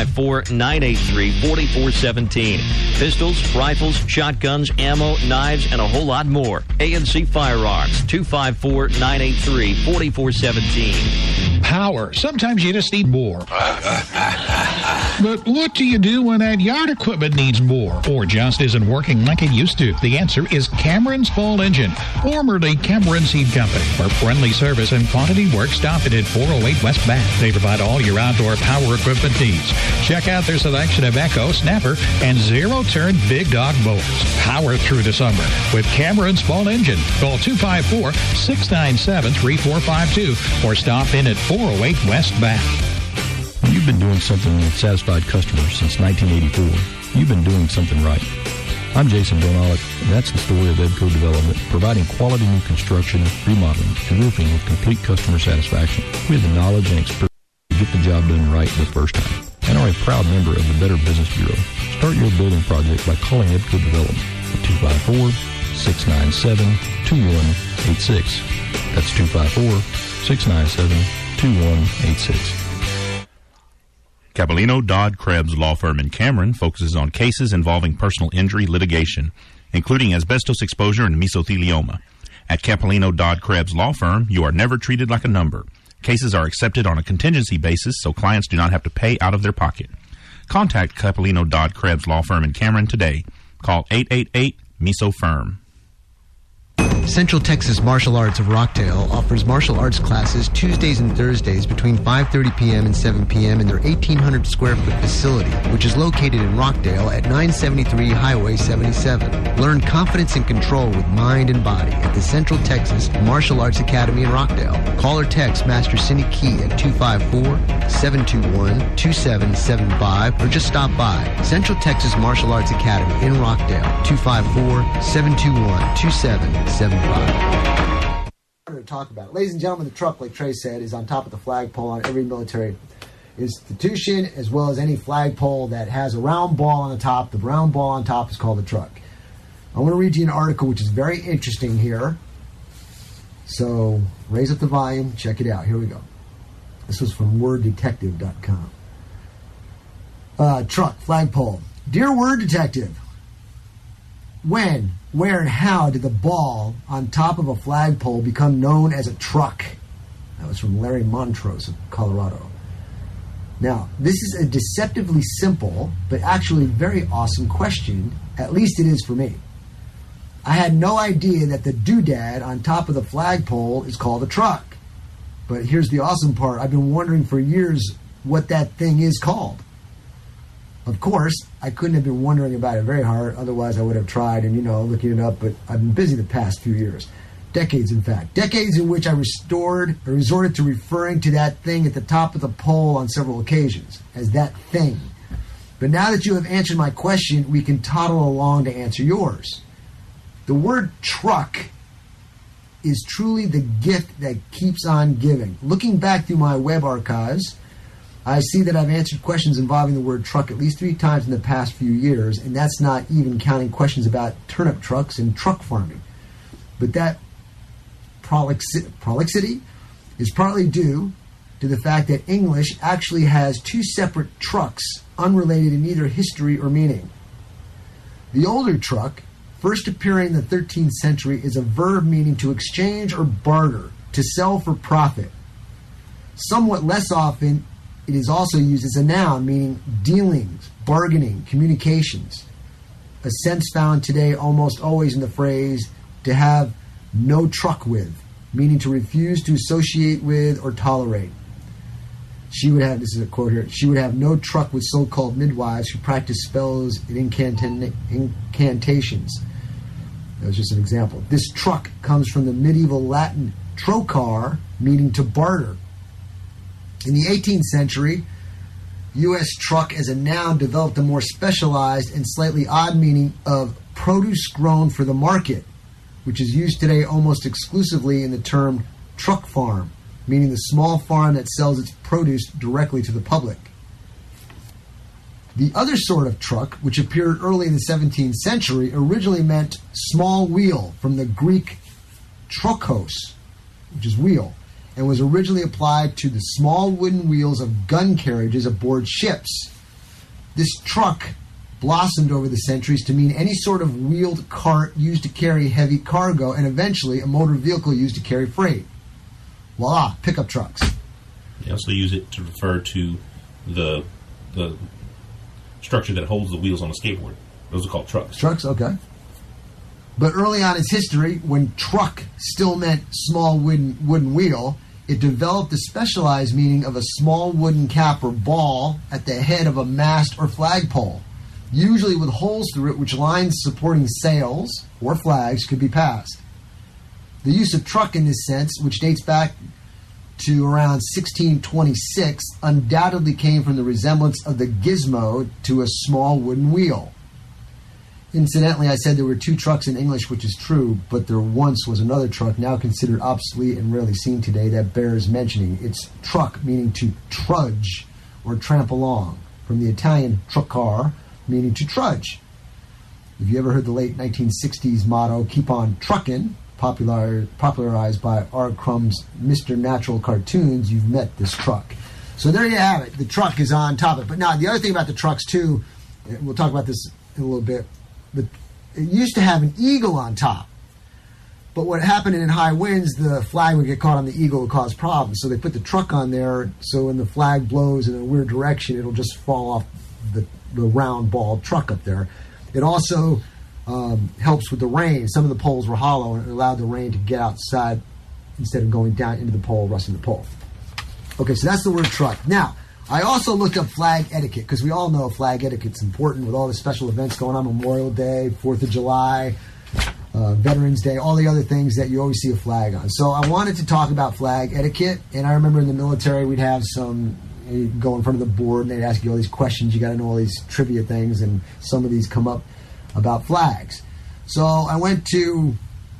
254-983-4417. Pistols, rifles, shotguns, ammo, knives, and a whole lot more. ANC Firearms, 254-983-4417. Power. Sometimes you just need more. But what do you do when that yard equipment needs more or just isn't working like it used to? The answer is Cameron's Ball Engine, formerly Cameron Seed Company, where friendly service and quantity work stopping at 408 West Bath. They provide all your outdoor power equipment needs. Check out their selection of Echo, Snapper, and zero-turn Big Dog mowers. Power through the summer with Cameron's Ball Engine. Call 254-697-3452 or stop in at 408 West Bath. been doing something with satisfied customers since 1984. You've been doing something right. I'm Jason Donalik, and that's the story of Edco Development, providing quality new construction, remodeling, and roofing with complete customer satisfaction. We have the knowledge and experience to get the job done right the first time, and are a proud member of the Better Business Bureau. Start your building project by calling Edco Development at 254-697-2186. That's 254-697-2186. Capellino, Dodd, Krebs Law Firm in Cameron focuses on cases involving personal injury litigation, including asbestos exposure and mesothelioma. At Capellino, Dodd, Krebs Law Firm, you are never treated like a number. Cases are accepted on a contingency basis, so clients do not have to pay out of their pocket. Contact Capellino, Dodd, Krebs Law Firm in Cameron today. Call 888-MESO-FIRM. Central Texas Martial Arts of Rockdale offers martial arts classes Tuesdays and Thursdays between 5:30 p.m. and 7 p.m. in their 1,800 square foot facility, which is located in Rockdale at 973 Highway 77. Learn confidence and control with mind and body at the Central Texas Martial Arts Academy in Rockdale. Call or text Master Cindy Key at 254-721-2775 or just stop by. Central Texas Martial Arts Academy in Rockdale, 254-721-2775. To talk about. Ladies and gentlemen, the truck, like Trey said, is on top of the flagpole on every military institution, as well as any flagpole that has a round ball on the top. The round ball on top is called the truck. I want to read you an article which is very interesting here. So raise up the volume, check it out. Here we go. This was from WordDetective.com. Truck, flagpole. Dear Word Detective, when, where, and how did the ball on top of a flagpole become known as a truck? That was from Larry Montrose of Colorado. Now, this is a deceptively simple, but actually very awesome question. At least it is for me. I had no idea that the doodad on top of the flagpole is called a truck. But here's the awesome part. I've been wondering for years what that thing is called. Of course, I couldn't have been wondering about it very hard, otherwise I would have tried and, looking it up, but I've been busy the past few years. Decades, in fact. Decades in which I resorted to referring to that thing at the top of the pole on several occasions, as that thing. But now that you have answered my question, we can toddle along to answer yours. The word truck is truly the gift that keeps on giving. Looking back through my web archives, I see that I've answered questions involving the word truck at least 3 times in the past few years, and that's not even counting questions about turnip trucks and truck farming. But that prolixity is partly due to the fact that English actually has 2 separate trucks, unrelated in either history or meaning. The older truck, first appearing in the 13th century, is a verb meaning to exchange or barter, to sell for profit. Somewhat less often, it is also used as a noun, meaning dealings, bargaining, communications. A sense found today almost always in the phrase, to have no truck with, meaning to refuse to associate with or tolerate. She would have, this is a quote here, she would have no truck with so-called midwives who practice spells and incantations. That was just an example. This truck comes from the medieval Latin trocar, meaning to barter. In the 18th century, U.S. truck as a noun developed a more specialized and slightly odd meaning of produce grown for the market, which is used today almost exclusively in the term truck farm, meaning the small farm that sells its produce directly to the public. The other sort of truck, which appeared early in the 17th century, originally meant small wheel, from the Greek trokos, which is wheel, and was originally applied to the small wooden wheels of gun carriages aboard ships. This truck blossomed over the centuries to mean any sort of wheeled cart used to carry heavy cargo, and eventually a motor vehicle used to carry freight. Voila, pickup trucks. They also use it to refer to the structure that holds the wheels on a skateboard. Those are called trucks. Trucks, okay. But early on in its history, when truck still meant small wooden wheel, it developed the specialized meaning of a small wooden cap or ball at the head of a mast or flagpole, usually with holes through it which lines supporting sails or flags could be passed. The use of truck in this sense, which dates back to around 1626 undoubtedly came from the resemblance of the gizmo to a small wooden wheel. Incidentally, I said there were 2 trucks in English, which is true, but there once was another truck, now considered obsolete and rarely seen today, that bears mentioning. It's truck, meaning to trudge or tramp along, from the Italian truccare, meaning to trudge. If you ever heard the late 1960s motto, keep on truckin', popularized by R. Crumb's Mr. Natural cartoons, you've met this truck. So there you have it. The truck is on top of it. But now, the other thing about the trucks, too, we'll talk about this in a little bit, but it used to have an eagle on top. But what happened in high winds, the flag would get caught on the eagle and cause problems. So they put the truck on there, so when the flag blows in a weird direction, it'll just fall off the round ball truck up there. It also helps with the rain. Some of the poles were hollow, and it allowed the rain to get outside instead of going down into the pole, rusting the pole. Okay, so that's the word truck. Now, I also looked up flag etiquette, because we all know flag etiquette's important with all the special events going on, Memorial Day, 4th of July, Veterans Day, all the other things that you always see a flag on. So I wanted to talk about flag etiquette, and I remember in the military we'd have you go in front of the board and they'd ask you all these questions. You got to know all these trivia things, and some of these come up about flags. So I went to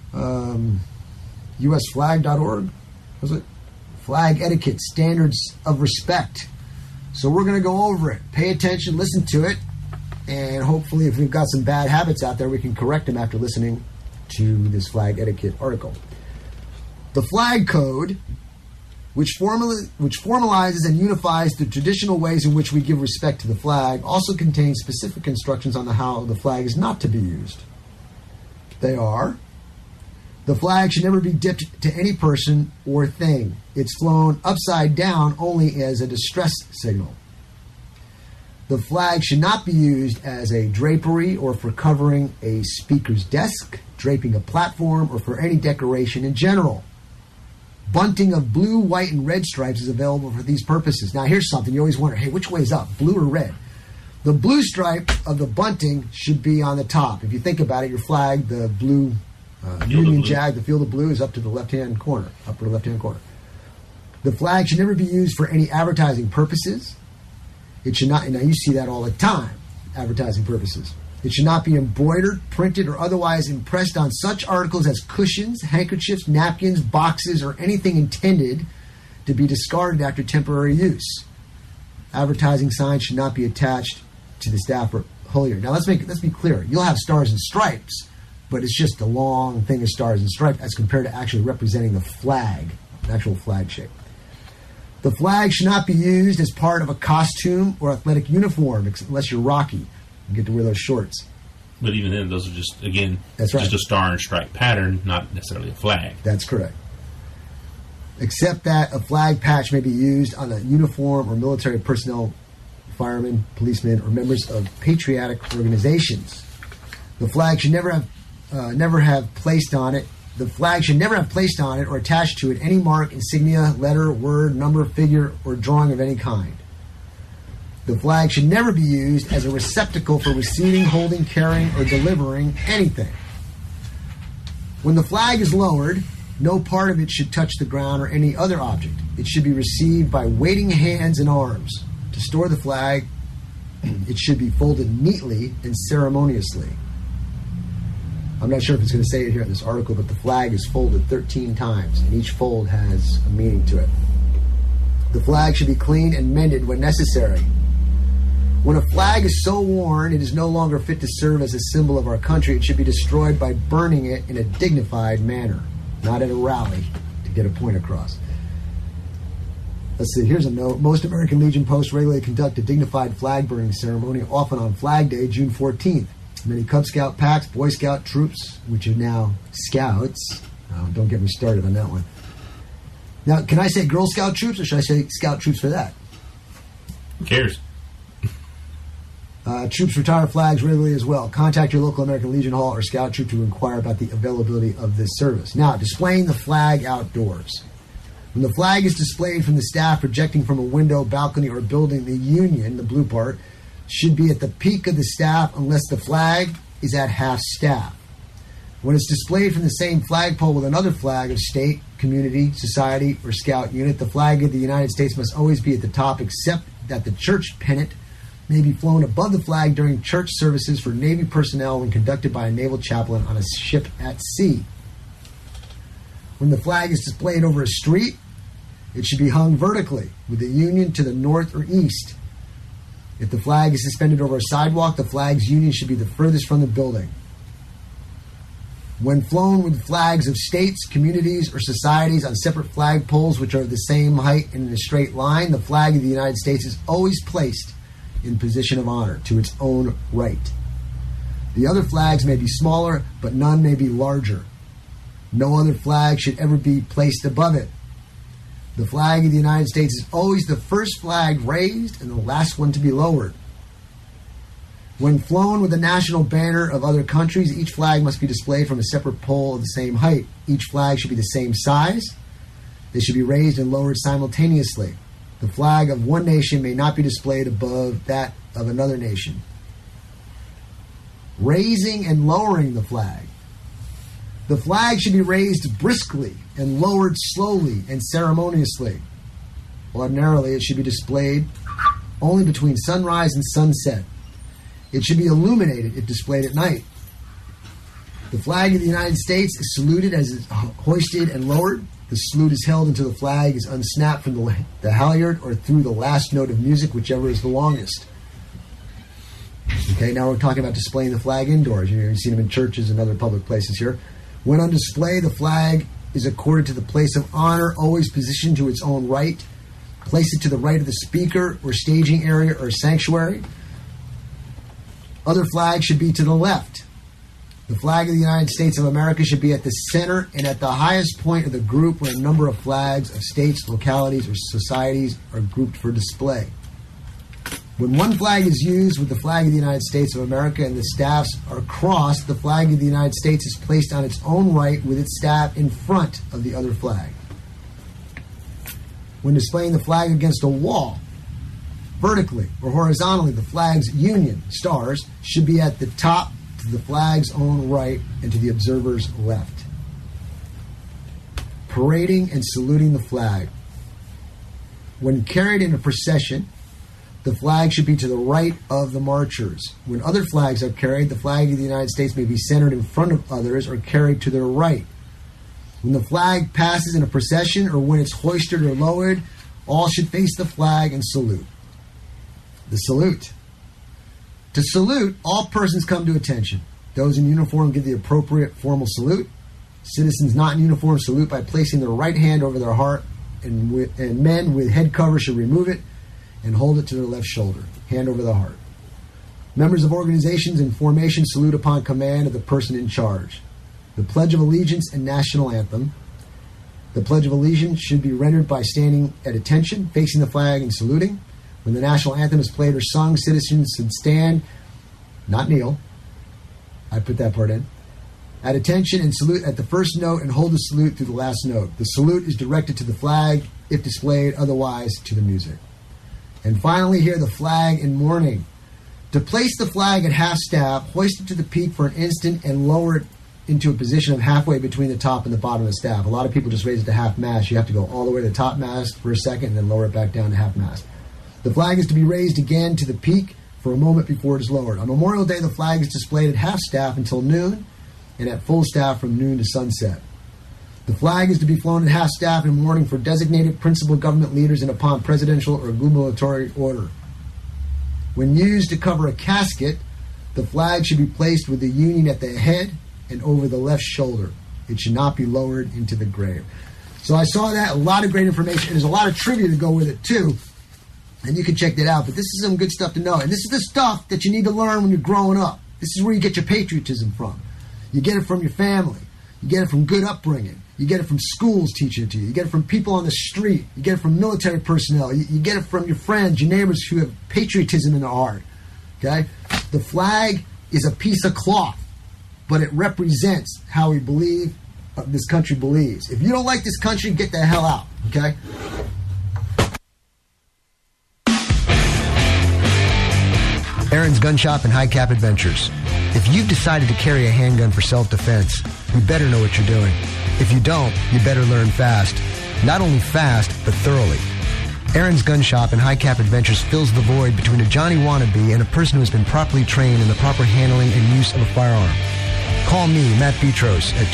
usflag.org. Was it? Flag etiquette, standards of respect. So we're going to go over it. Pay attention, listen to it, and hopefully if we've got some bad habits out there, we can correct them after listening to this flag etiquette article. The flag code, which formalizes and unifies the traditional ways in which we give respect to the flag, also contains specific instructions on how the flag is not to be used. They are: the flag should never be dipped to any person or thing. It's flown upside down only as a distress signal. The flag should not be used as a drapery or for covering a speaker's desk, draping a platform, or for any decoration in general. Bunting of blue, white, and red stripes is available for these purposes. Now, here's something you always wonder, hey, which way is up, blue or red? The blue stripe of the bunting should be on the top. If you think about it, your flag, the blue Union Jack, the field of blue, is up to the left-hand corner, upper left-hand corner. The flag should never be used for any advertising purposes. It should not, and now you see that all the time, advertising purposes. It should not be embroidered, printed, or otherwise impressed on such articles as cushions, handkerchiefs, napkins, boxes, or anything intended to be discarded after temporary use. Advertising signs should not be attached to the staff or holier. Now let's be clear. You'll have stars and stripes, but it's just a long thing of stars and stripes as compared to actually representing the flag, an actual flag shape. The flag should not be used as part of a costume or athletic uniform, unless you're Rocky. You get to wear those shorts. But even then, those are just, again, that's right, just a star and stripe pattern, not necessarily a flag. That's correct. Except that a flag patch may be used on a uniform or military personnel, firemen, policemen, or members of patriotic organizations. The flag should never have placed on it. The flag should never have placed on it or attached to it any mark, insignia, letter, word, number, figure, or drawing of any kind. The flag should never be used as a receptacle for receiving, holding, carrying, or delivering anything. When the flag is lowered, no part of it should touch the ground or any other object. It should be received by waiting hands and arms. To store the flag, it should be folded neatly and ceremoniously. I'm not sure if it's going to say it here in this article, but the flag is folded 13 times, and each fold has a meaning to it. The flag should be cleaned and mended when necessary. When a flag is so worn it is no longer fit to serve as a symbol of our country, it should be destroyed by burning it in a dignified manner, not at a rally to get a point across. Let's see, here's a note. Most American Legion posts regularly conduct a dignified flag burning ceremony, often on Flag Day, June 14th. Many Cub Scout packs, Boy Scout troops, which are now Scouts. Don't get me started on that one. Now, can I say Girl Scout troops, or should I say Scout troops for that? Who cares? Troops retire flags regularly as well. Contact your local American Legion Hall or Scout troop to inquire about the availability of this service. Now, displaying the flag outdoors. When the flag is displayed from the staff projecting from a window, balcony, or building, the Union, the blue part, should be at the peak of the staff unless the flag is at half staff. When it's displayed from the same flagpole with another flag of state, community, society, or scout unit, the flag of the United States must always be at the top, except that the church pennant may be flown above the flag during church services for Navy personnel when conducted by a naval chaplain on a ship at sea. When the flag is displayed over a street, it should be hung vertically, with the union to the north or east. If the flag is suspended over a sidewalk, the flag's union should be the furthest from the building. When flown with flags of states, communities, or societies on separate flagpoles which are of the same height and in a straight line, the flag of the United States is always placed in position of honor to its own right. The other flags may be smaller, but none may be larger. No other flag should ever be placed above it. The flag of the United States is always the first flag raised and the last one to be lowered. When flown with the national banner of other countries, each flag must be displayed from a separate pole of the same height. Each flag should be the same size. They should be raised and lowered simultaneously. The flag of one nation may not be displayed above that of another nation. Raising and lowering the flag. The flag should be raised briskly and lowered slowly and ceremoniously. Ordinarily, it should be displayed only between sunrise and sunset. It should be illuminated if displayed at night. The flag of the United States is saluted as it's hoisted and lowered. The salute is held until the flag is unsnapped from the halyard or through the last note of music, whichever is the longest. Okay, now we're talking about displaying the flag indoors. You've seen them in churches and other public places here. When on display, the flag is accorded to the place of honor, always positioned to its own right. Place it to the right of the speaker or staging area or sanctuary. Other flags should be to the left. The flag of the United States of America should be at the center and at the highest point of the group where a number of flags of states, localities, or societies are grouped for display. When one flag is used with the flag of the United States of America and the staffs are crossed, the flag of the United States is placed on its own right with its staff in front of the other flag. When displaying the flag against a wall, vertically or horizontally, the flag's union, stars, should be at the top to the flag's own right and to the observer's left. Parading and saluting the flag. When carried in a procession, the flag should be to the right of the marchers. When other flags are carried, the flag of the United States may be centered in front of others or carried to their right. When the flag passes in a procession or when it's hoisted or lowered, all should face the flag and salute. The salute. To salute, all persons come to attention. Those in uniform give the appropriate formal salute. Citizens not in uniform salute by placing their right hand over their heart, and men with head cover should remove it and hold it to their left shoulder, hand over the heart. Members of organizations in formation salute upon command of the person in charge. The Pledge of Allegiance and National Anthem. The Pledge of Allegiance should be rendered by standing at attention, facing the flag and saluting. When the National Anthem is played or sung, citizens should stand, not kneel. I put that part in. At attention and salute at the first note and hold the salute through the last note. The salute is directed to the flag, if displayed, otherwise to the music. And finally here, the flag in mourning. To place the flag at half staff, hoist it to the peak for an instant and lower it into a position of halfway between the top and the bottom of the staff. A lot of people just raise it to half mast. You have to go all the way to the top mast for a second and then lower it back down to half mast. The flag is to be raised again to the peak for a moment before it is lowered. On Memorial Day, the flag is displayed at half staff until noon and at full staff from noon to sunset. The flag is to be flown at half staff in mourning for designated principal government leaders and upon presidential or gubernatorial order. When used to cover a casket, the flag should be placed with the union at the head and over the left shoulder. It should not be lowered into the grave. So I saw that, a lot of great information. There's a lot of trivia to go with it too, and you can check that out. But this is some good stuff to know. And this is the stuff that you need to learn when you're growing up. This is where you get your patriotism from. You get it from your family. You get it from good upbringing. You get it from schools teaching it to you. You get it from people on the street. You get it from military personnel. You get it from your friends, your neighbors who have patriotism in their heart. Okay? The flag is a piece of cloth, but it represents how we believe this country believes. If you don't like this country, get the hell out. Okay? Aaron's Gun Shop and High Cap Adventures. If you've decided to carry a handgun for self-defense, you better know what you're doing. If you don't, you better learn fast. Not only fast, but thoroughly. Aaron's Gun Shop and High Cap Adventures fills the void between a Johnny wannabe and a person who has been properly trained in the proper handling and use of a firearm. Call me, Matt Petros, at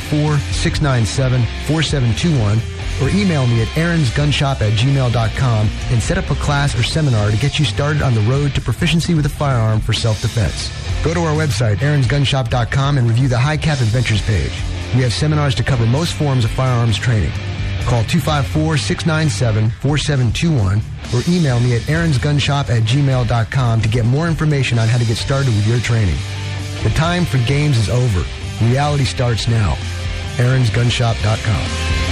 254-697-4721 or email me at aaronsgunshop@gmail.com and set up a class or seminar to get you started on the road to proficiency with a firearm for self-defense. Go to our website, aaronsgunshop.com, and review the High Cap Adventures page. We have seminars to cover most forms of firearms training. Call 254-697-4721 or email me at aaronsgunshop@gmail.com to get more information on how to get started with your training. The time for games is over. Reality starts now. aaronsgunshop.com.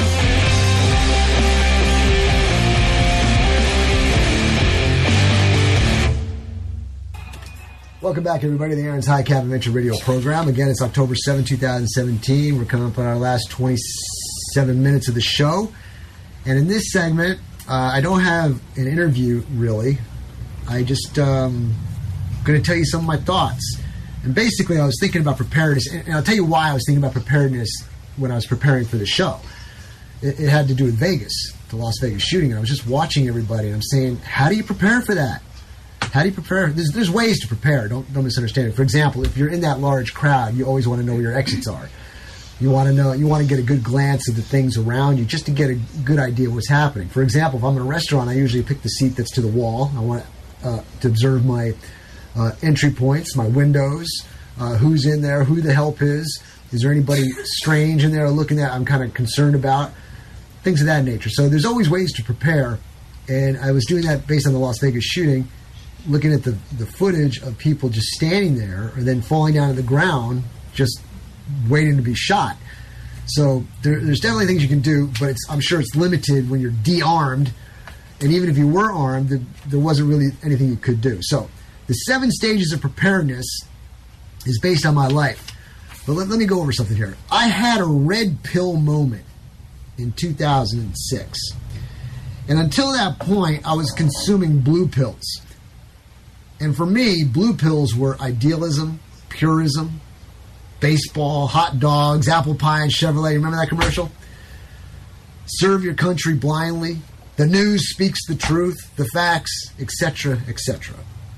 Welcome back, everybody, to the Aaron's High Cap Adventure Radio program. Again, it's October 7, 2017. We're coming up on our last 27 minutes of the show. And in this segment, I don't have an interview, really. I just going to tell you some of my thoughts. And basically, I was thinking about preparedness. And I'll tell you why I was thinking about preparedness when I was preparing for the show. It had to do with Vegas, the Las Vegas shooting. And I was just watching everybody, and I'm saying, how do you prepare for that? How do you prepare? There's ways to prepare. Don't misunderstand it. For example, if you're in that large crowd, you always want to know where your exits are. You want to get a good glance at the things around you just to get a good idea of what's happening. For example, if I'm in a restaurant, I usually pick the seat that's to the wall. I want to observe my entry points, my windows, who's in there, who the help is there anybody strange in there looking at I'm kind of concerned about, things of that nature. So there's always ways to prepare, and I was doing that based on the Las Vegas shooting, looking at the footage of people just standing there or then falling down to the ground just waiting to be shot. So there's definitely things you can do, but I'm sure it's limited when you're de-armed, and even if you were armed, there wasn't really anything you could do. So the 7 stages of preparedness is based on my life. But let me go over something here. I had a red pill moment in 2006. And until that point, I was consuming blue pills. And for me, blue pills were idealism, purism, baseball, hot dogs, apple pie, and Chevrolet. Remember that commercial? Serve your country blindly. The news speaks the truth, the facts, etc., etc.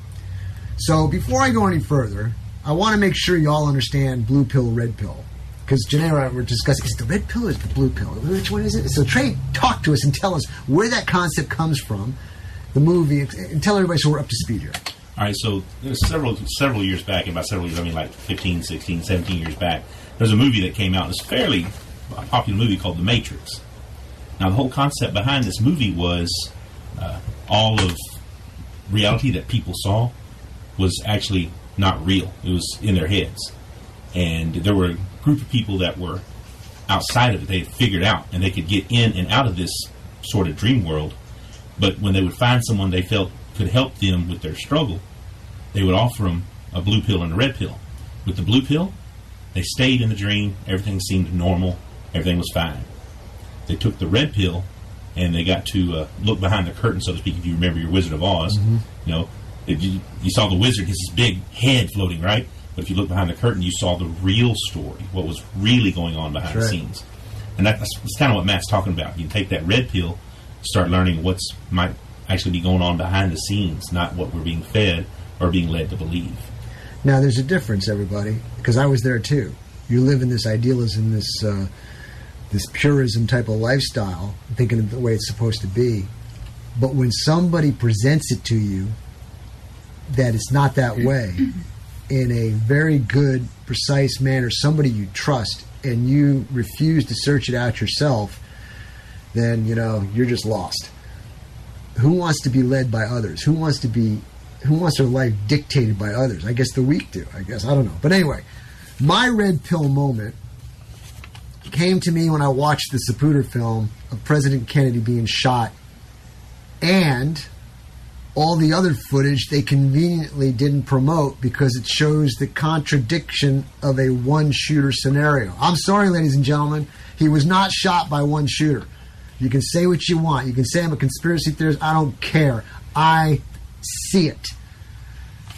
So before I go any further, I want to make sure you all understand blue pill, red pill. Because Janae and I were discussing, is it the red pill or is it the blue pill? Which one is it? So Trey, talk to us and tell us where that concept comes from, the movie, and tell everybody so we're up to speed here. All right, so there's several years back, and by several years I mean like 15, 16, 17 years back, there's a movie that came out. It's a fairly popular movie called The Matrix. Now, the whole concept behind this movie was all of reality that people saw was actually not real. It was in their heads. And there were a group of people that were outside of it. They had figured out, and they could get in and out of this sort of dream world. But when they would find someone they felt could help them with their struggle, they would offer them a blue pill and a red pill. With the blue pill, they stayed in the dream. Everything seemed normal. Everything was fine. They took the red pill, and they got to look behind the curtain, so to speak, if you remember your Wizard of Oz. Mm-hmm. You know, if you saw the wizard, his big head floating, right? But if you look behind the curtain, you saw the real story, what was really going on behind the scenes. And that's kind of what Matt's talking about. You take that red pill, start learning what's might actually be going on behind the scenes, not what we're being fed or being led to believe. Now, there's a difference, everybody, because I was there too. You live in this idealism, this purism type of lifestyle, thinking of the way it's supposed to be. But when somebody presents it to you that it's not that way, in a very good, precise manner, somebody you trust, and you refuse to search it out yourself, then, you know, you're just lost. Who wants to be led by others? Who wants their life dictated by others? I guess the weak do. I don't know. But anyway, my red pill moment came to me when I watched the Zapruder film of President Kennedy being shot, and all the other footage they conveniently didn't promote because it shows the contradiction of a one-shooter scenario. I'm sorry, ladies and gentlemen, he was not shot by one shooter. You can say what you want. You can say I'm a conspiracy theorist. I don't care. I see it.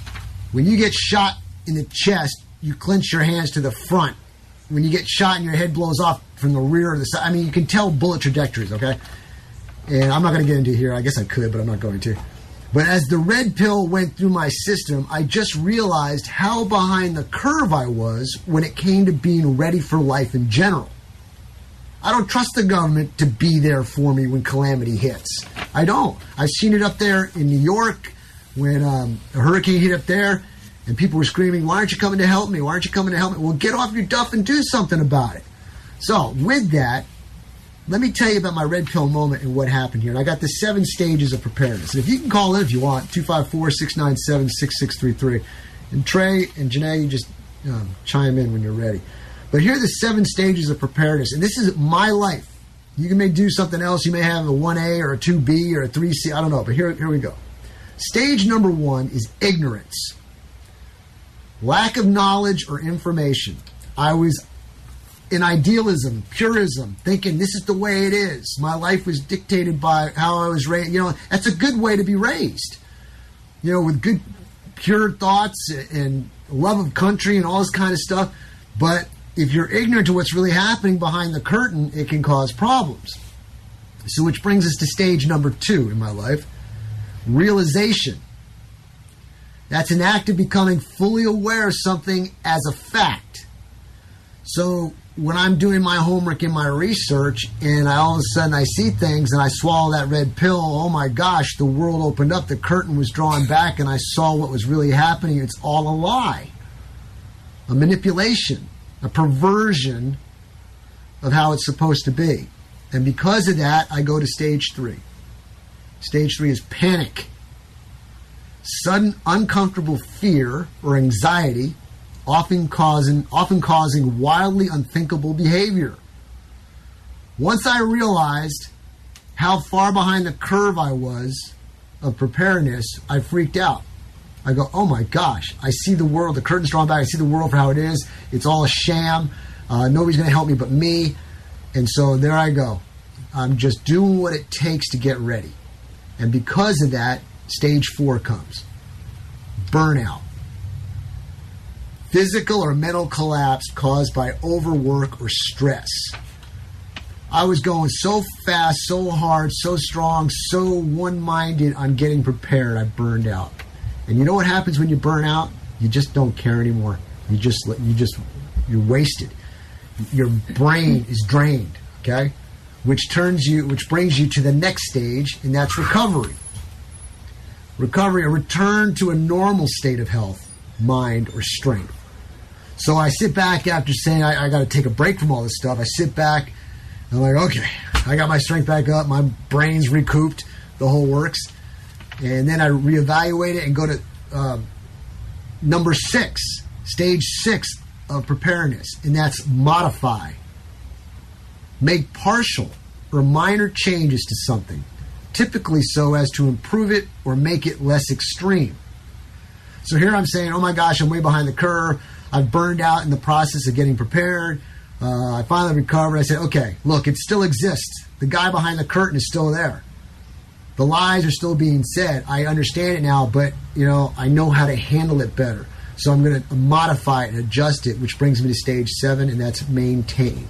When you get shot in the chest, you clench your hands to the front. When you get shot and your head blows off from the rear or the side, I mean, you can tell bullet trajectories, okay? And I'm not going to get into it here. I guess I could, but I'm not going to. But as the red pill went through my system, I just realized how behind the curve I was when it came to being ready for life in general. I don't trust the government to be there for me when calamity hits. I don't. I've seen it up there in New York when a hurricane hit up there and people were screaming, why aren't you coming to help me? Why aren't you coming to help me? Well, get off your duff and do something about it. So with that, let me tell you about my red pill moment and what happened here. And I got the 7 stages of preparedness. And if you can call in if you want, 254-697-6633. And Trey and Janae, you just chime in when you're ready. But here are the 7 stages of preparedness. And this is my life. You may do something else. You may have a 1A or a 2B or a 3C. I don't know. But here we go. Stage number 1 is ignorance. Lack of knowledge or information. I was in idealism, purism, thinking this is the way it is. My life was dictated by how I was raised. You know, that's a good way to be raised. You know, with good, pure thoughts and love of country and all this kind of stuff. But if you're ignorant to what's really happening behind the curtain, it can cause problems. So which brings us to stage number 2 in my life, realization. That's an act of becoming fully aware of something as a fact. So when I'm doing my homework and my research and all of a sudden I see things and I swallow that red pill, oh my gosh, the world opened up, the curtain was drawn back and I saw what was really happening. It's all a lie, a manipulation, a perversion of how it's supposed to be. And because of that, I go to stage 3. Stage 3 is panic. Sudden uncomfortable fear or anxiety, often causing wildly unthinkable behavior. Once I realized how far behind the curve I was of preparedness, I freaked out. I go, oh my gosh, I see the world, the curtain's drawn back, I see the world for how it is. It's all a sham. Nobody's going to help me but me. And so there I go. I'm just doing what it takes to get ready. And because of that, stage 4 comes. Burnout. Physical or mental collapse caused by overwork or stress. I was going so fast, so hard, so strong, so one-minded on getting prepared, I burned out. And you know what happens when you burn out? You just don't care anymore. You're wasted. Your brain is drained, okay? Which brings you to the next stage, and that's recovery. Recovery, a return to a normal state of health, mind, or strength. So I sit back after saying I got to take a break from all this stuff. I sit back, and I'm like, okay, I got my strength back up, my brain's recouped, the whole works. And then I reevaluate it and go to number 6, stage 6 of preparedness, and that's modify. Make partial or minor changes to something, typically so as to improve it or make it less extreme. So here I'm saying, oh my gosh, I'm way behind the curve. I've burned out in the process of getting prepared. I finally recovered. I said, okay, look, it still exists. The guy behind the curtain is still there. The lies are still being said. I understand it now, but I know how to handle it better. So I'm going to modify it and adjust it, which brings me to stage 7, and that's maintain.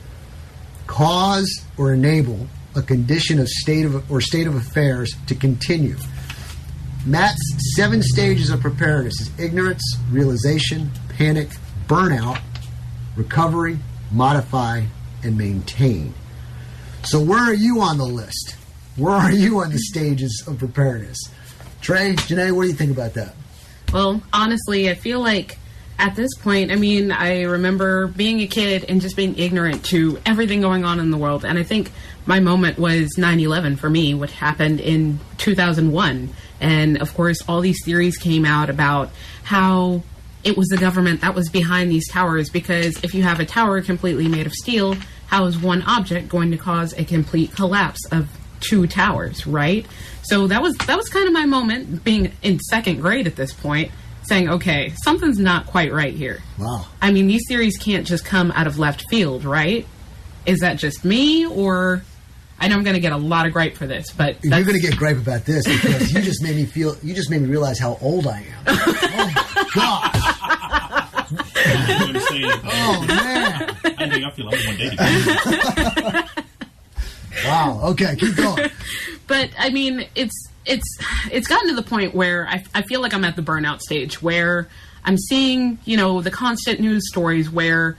Cause or enable a condition of state of affairs to continue. Matt's 7 stages of preparedness is ignorance, realization, panic, burnout, recovery, modify, and maintain. So where are you on the list? Where are you on the stages of preparedness? Trey, Janae, what do you think about that? Well, honestly, I feel like at this point, I remember being a kid and just being ignorant to everything going on in the world. And I think my moment was 9/11 for me, what happened in 2001. And, of course, all these theories came out about how it was the government that was behind these towers. Because if you have a tower completely made of steel, how is one object going to cause a complete collapse of 2 towers, right? So that was kind of my moment, being in 2nd grade at this point, saying, okay, something's not quite right here. Wow. These theories can't just come out of left field, right? Is that just me, or I know I'm going to get a lot of gripe for this, but you're going to get gripe about this because you just made me realize how old I am. Oh my God. Oh man. I think I feel like one day to Wow. Okay, keep going. But I mean, it's gotten to the point where I feel like I'm at the burnout stage where I'm seeing, the constant news stories where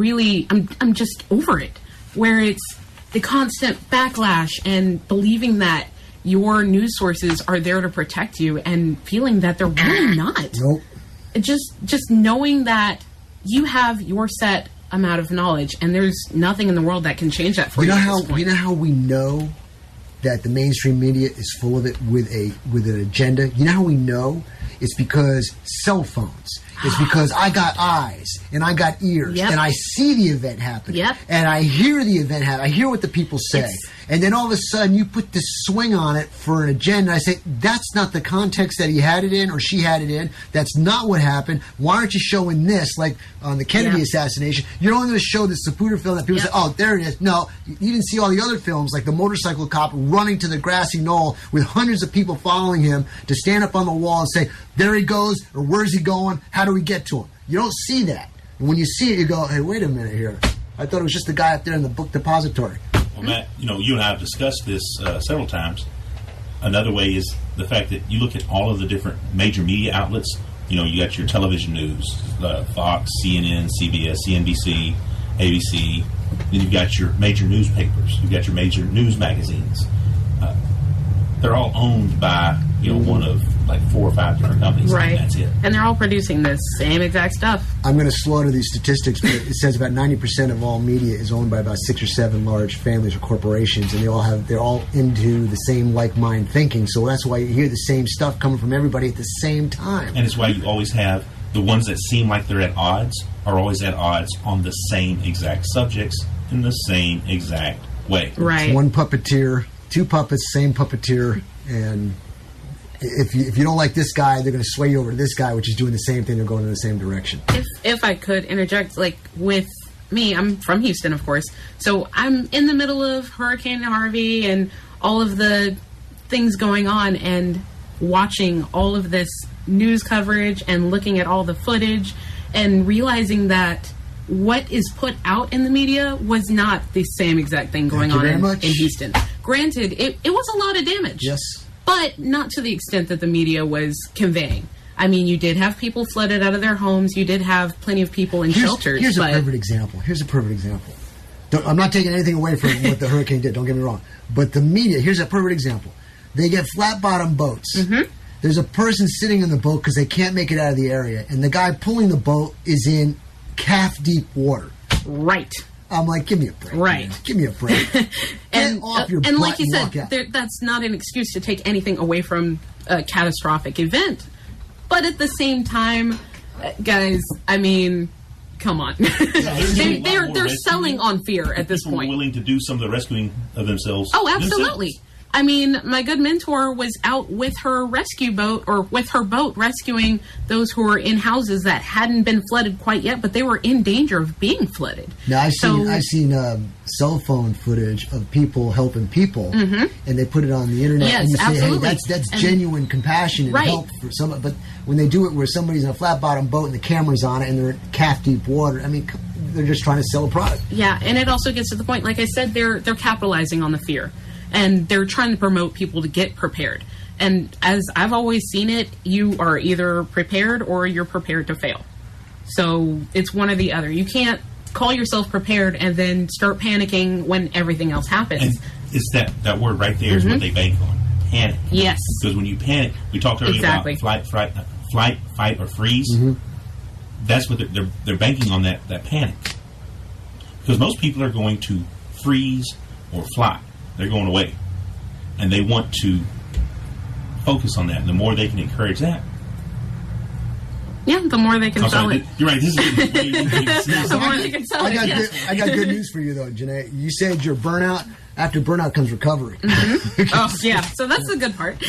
I'm just over it, where it's the constant backlash and believing that your news sources are there to protect you and feeling that they're really not. Nope. Just knowing that you have your set amount of knowledge and there's nothing in the world that can change that for you. You know how we know that the mainstream media is full of it with an agenda? You know how we know? It's because cell phones. It's because I got eyes and I got ears and I see the event happening and I hear the event happen. I hear what the people say. And then all of a sudden you put this swing on it for an agenda. I say, that's not the context that he had it in or she had it in. That's not what happened. Why aren't you showing this? Like on the Kennedy assassination, you're only going to show the Zapruder film that people say, oh, there it is. No, you didn't see all the other films like the motorcycle cop running to the grassy knoll with hundreds of people following him to stand up on the wall and say, there he goes, or where's he going? How do we get to him? You don't see that. And when you see it, you go, hey, wait a minute here. I thought it was just the guy up there in the book depository. Well, Matt, you and I have discussed this several times. Another way is the fact that you look at all of the different major media outlets. You got your television news, Fox, CNN, CBS, CNBC, ABC. Then you've got your major newspapers. You've got your major news magazines. They're all owned by, one of like 4 or 5 different companies. Right. And that's it. And they're all producing the same exact stuff. I'm going to slaughter these statistics, but it says about 90% of all media is owned by about 6 or 7 large families or corporations, and they're all into the same like-mind thinking. So that's why you hear the same stuff coming from everybody at the same time. And it's why you always have the ones that seem like they're at odds are always at odds on the same exact subjects in the same exact way. Right. It's one puppeteer, 2 puppets, same puppeteer, and if you don't like this guy, they're going to sway you over to this guy, which is doing the same thing. They're going in the same direction. If I could interject, like with me, I'm from Houston, of course, so I'm in the middle of Hurricane Harvey and all of the things going on, and watching all of this news coverage and looking at all the footage and realizing that what is put out in the media was not the same exact thing going on in Houston. Granted, it was a lot of damage. Yes. But not to the extent that the media was conveying. I mean, you did have people flooded out of their homes. You did have plenty of people in shelters. Here's a perfect example. I'm not taking anything away from what the hurricane did. Don't get me wrong. But the media, here's a perfect example. They get flat-bottom boats. Mm-hmm. There's a person sitting in the boat because they can't make it out of the area. And the guy pulling the boat is in calf-deep water. Right. I'm like, give me a break. Right. Man. Give me a break. and off your and butt like you and said, that's not an excuse to take anything away from a catastrophic event. But at the same time, guys, I mean, come on. They're selling on fear at this point. Willing to do some of the rescuing of themselves. Oh, absolutely. I mean, my good mentor was out with her rescue boat, or with her boat, rescuing those who were in houses that hadn't been flooded quite yet, but they were in danger of being flooded. Now, I've seen cell phone footage of people helping people, and they put it on the internet, and you say, absolutely. hey, that's genuine compassion and help for someone. But when they do it where somebody's in a flat-bottom boat and the camera's on it and they're in calf-deep water, I mean, they're just trying to sell a product. Yeah, and it also gets to the point, like I said, they're capitalizing on the fear. And they're trying to promote people to get prepared. And as I've always seen it, you are either prepared or you're prepared to fail. So it's one or the other. You can't call yourself prepared and then start panicking when everything else happens. And it's that word right there is what they bank on. Panic. Yes. Because when you panic, we talked earlier about flight, fight, or freeze. Mm-hmm. That's what they're banking on, that panic. Because most people are going to freeze or fly. They're going away. And they want to focus on that. And the more they can encourage that. Yeah, the more they can sell it. You're right. This is the more they can sell it. I got good news for you, though, Janae. You said your burnout. After burnout comes recovery. Mm-hmm. Oh, yeah. So that's the good part.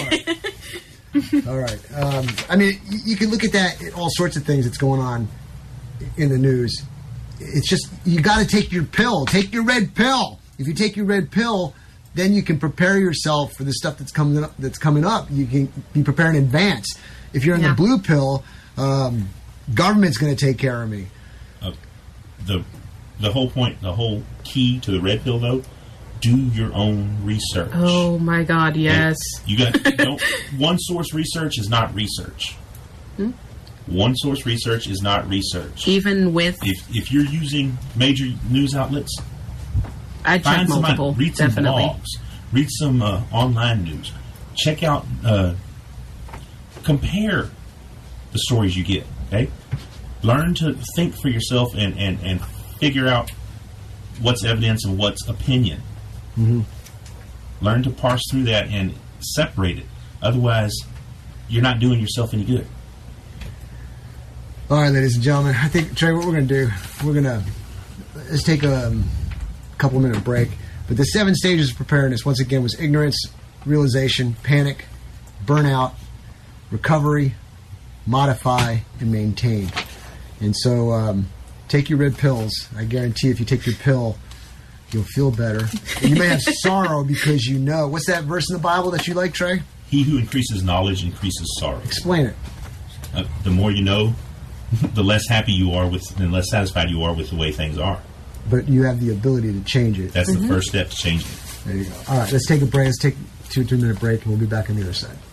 All right. I mean, you can look at that, all sorts of things that's going on in the news. It's just, you got to take your pill. Take your red pill. if you take your red pill, then you can prepare yourself for the stuff that's coming up. You can be prepared in advance. If you're in the blue pill, government's going to take care of me. The whole point, the whole key to the red pill, though, do your own research. Oh my God, yes. One source research is not research. One source research is not research. Even with... If you're using major news outlets, I check multiple, read some definitely. blogs, read some online news. Check out, compare the stories you get, okay? Learn to think for yourself and figure out what's evidence and what's opinion. Mm-hmm. Learn to parse through that and separate it. Otherwise, you're not doing yourself any good. All right, ladies and gentlemen, I think, Trey, what we're going to do, let's take a couple minute break. But the 7 stages of preparedness, once again, was ignorance, realization, panic, burnout, recovery, modify, and maintain. And so take your red pills. I guarantee if you take your pill, you'll feel better. And you may have sorrow because you know. What's that verse in the Bible that you like, Trey? He who increases knowledge increases sorrow. Explain it. The more you know, the less happy you are with, and less satisfied you are with the way things are. But you have the ability to change it. That's the first step to changing it. There you go. All right, let's take a break. Let's take a 2 or 3 minute break, and we'll be back on the other side.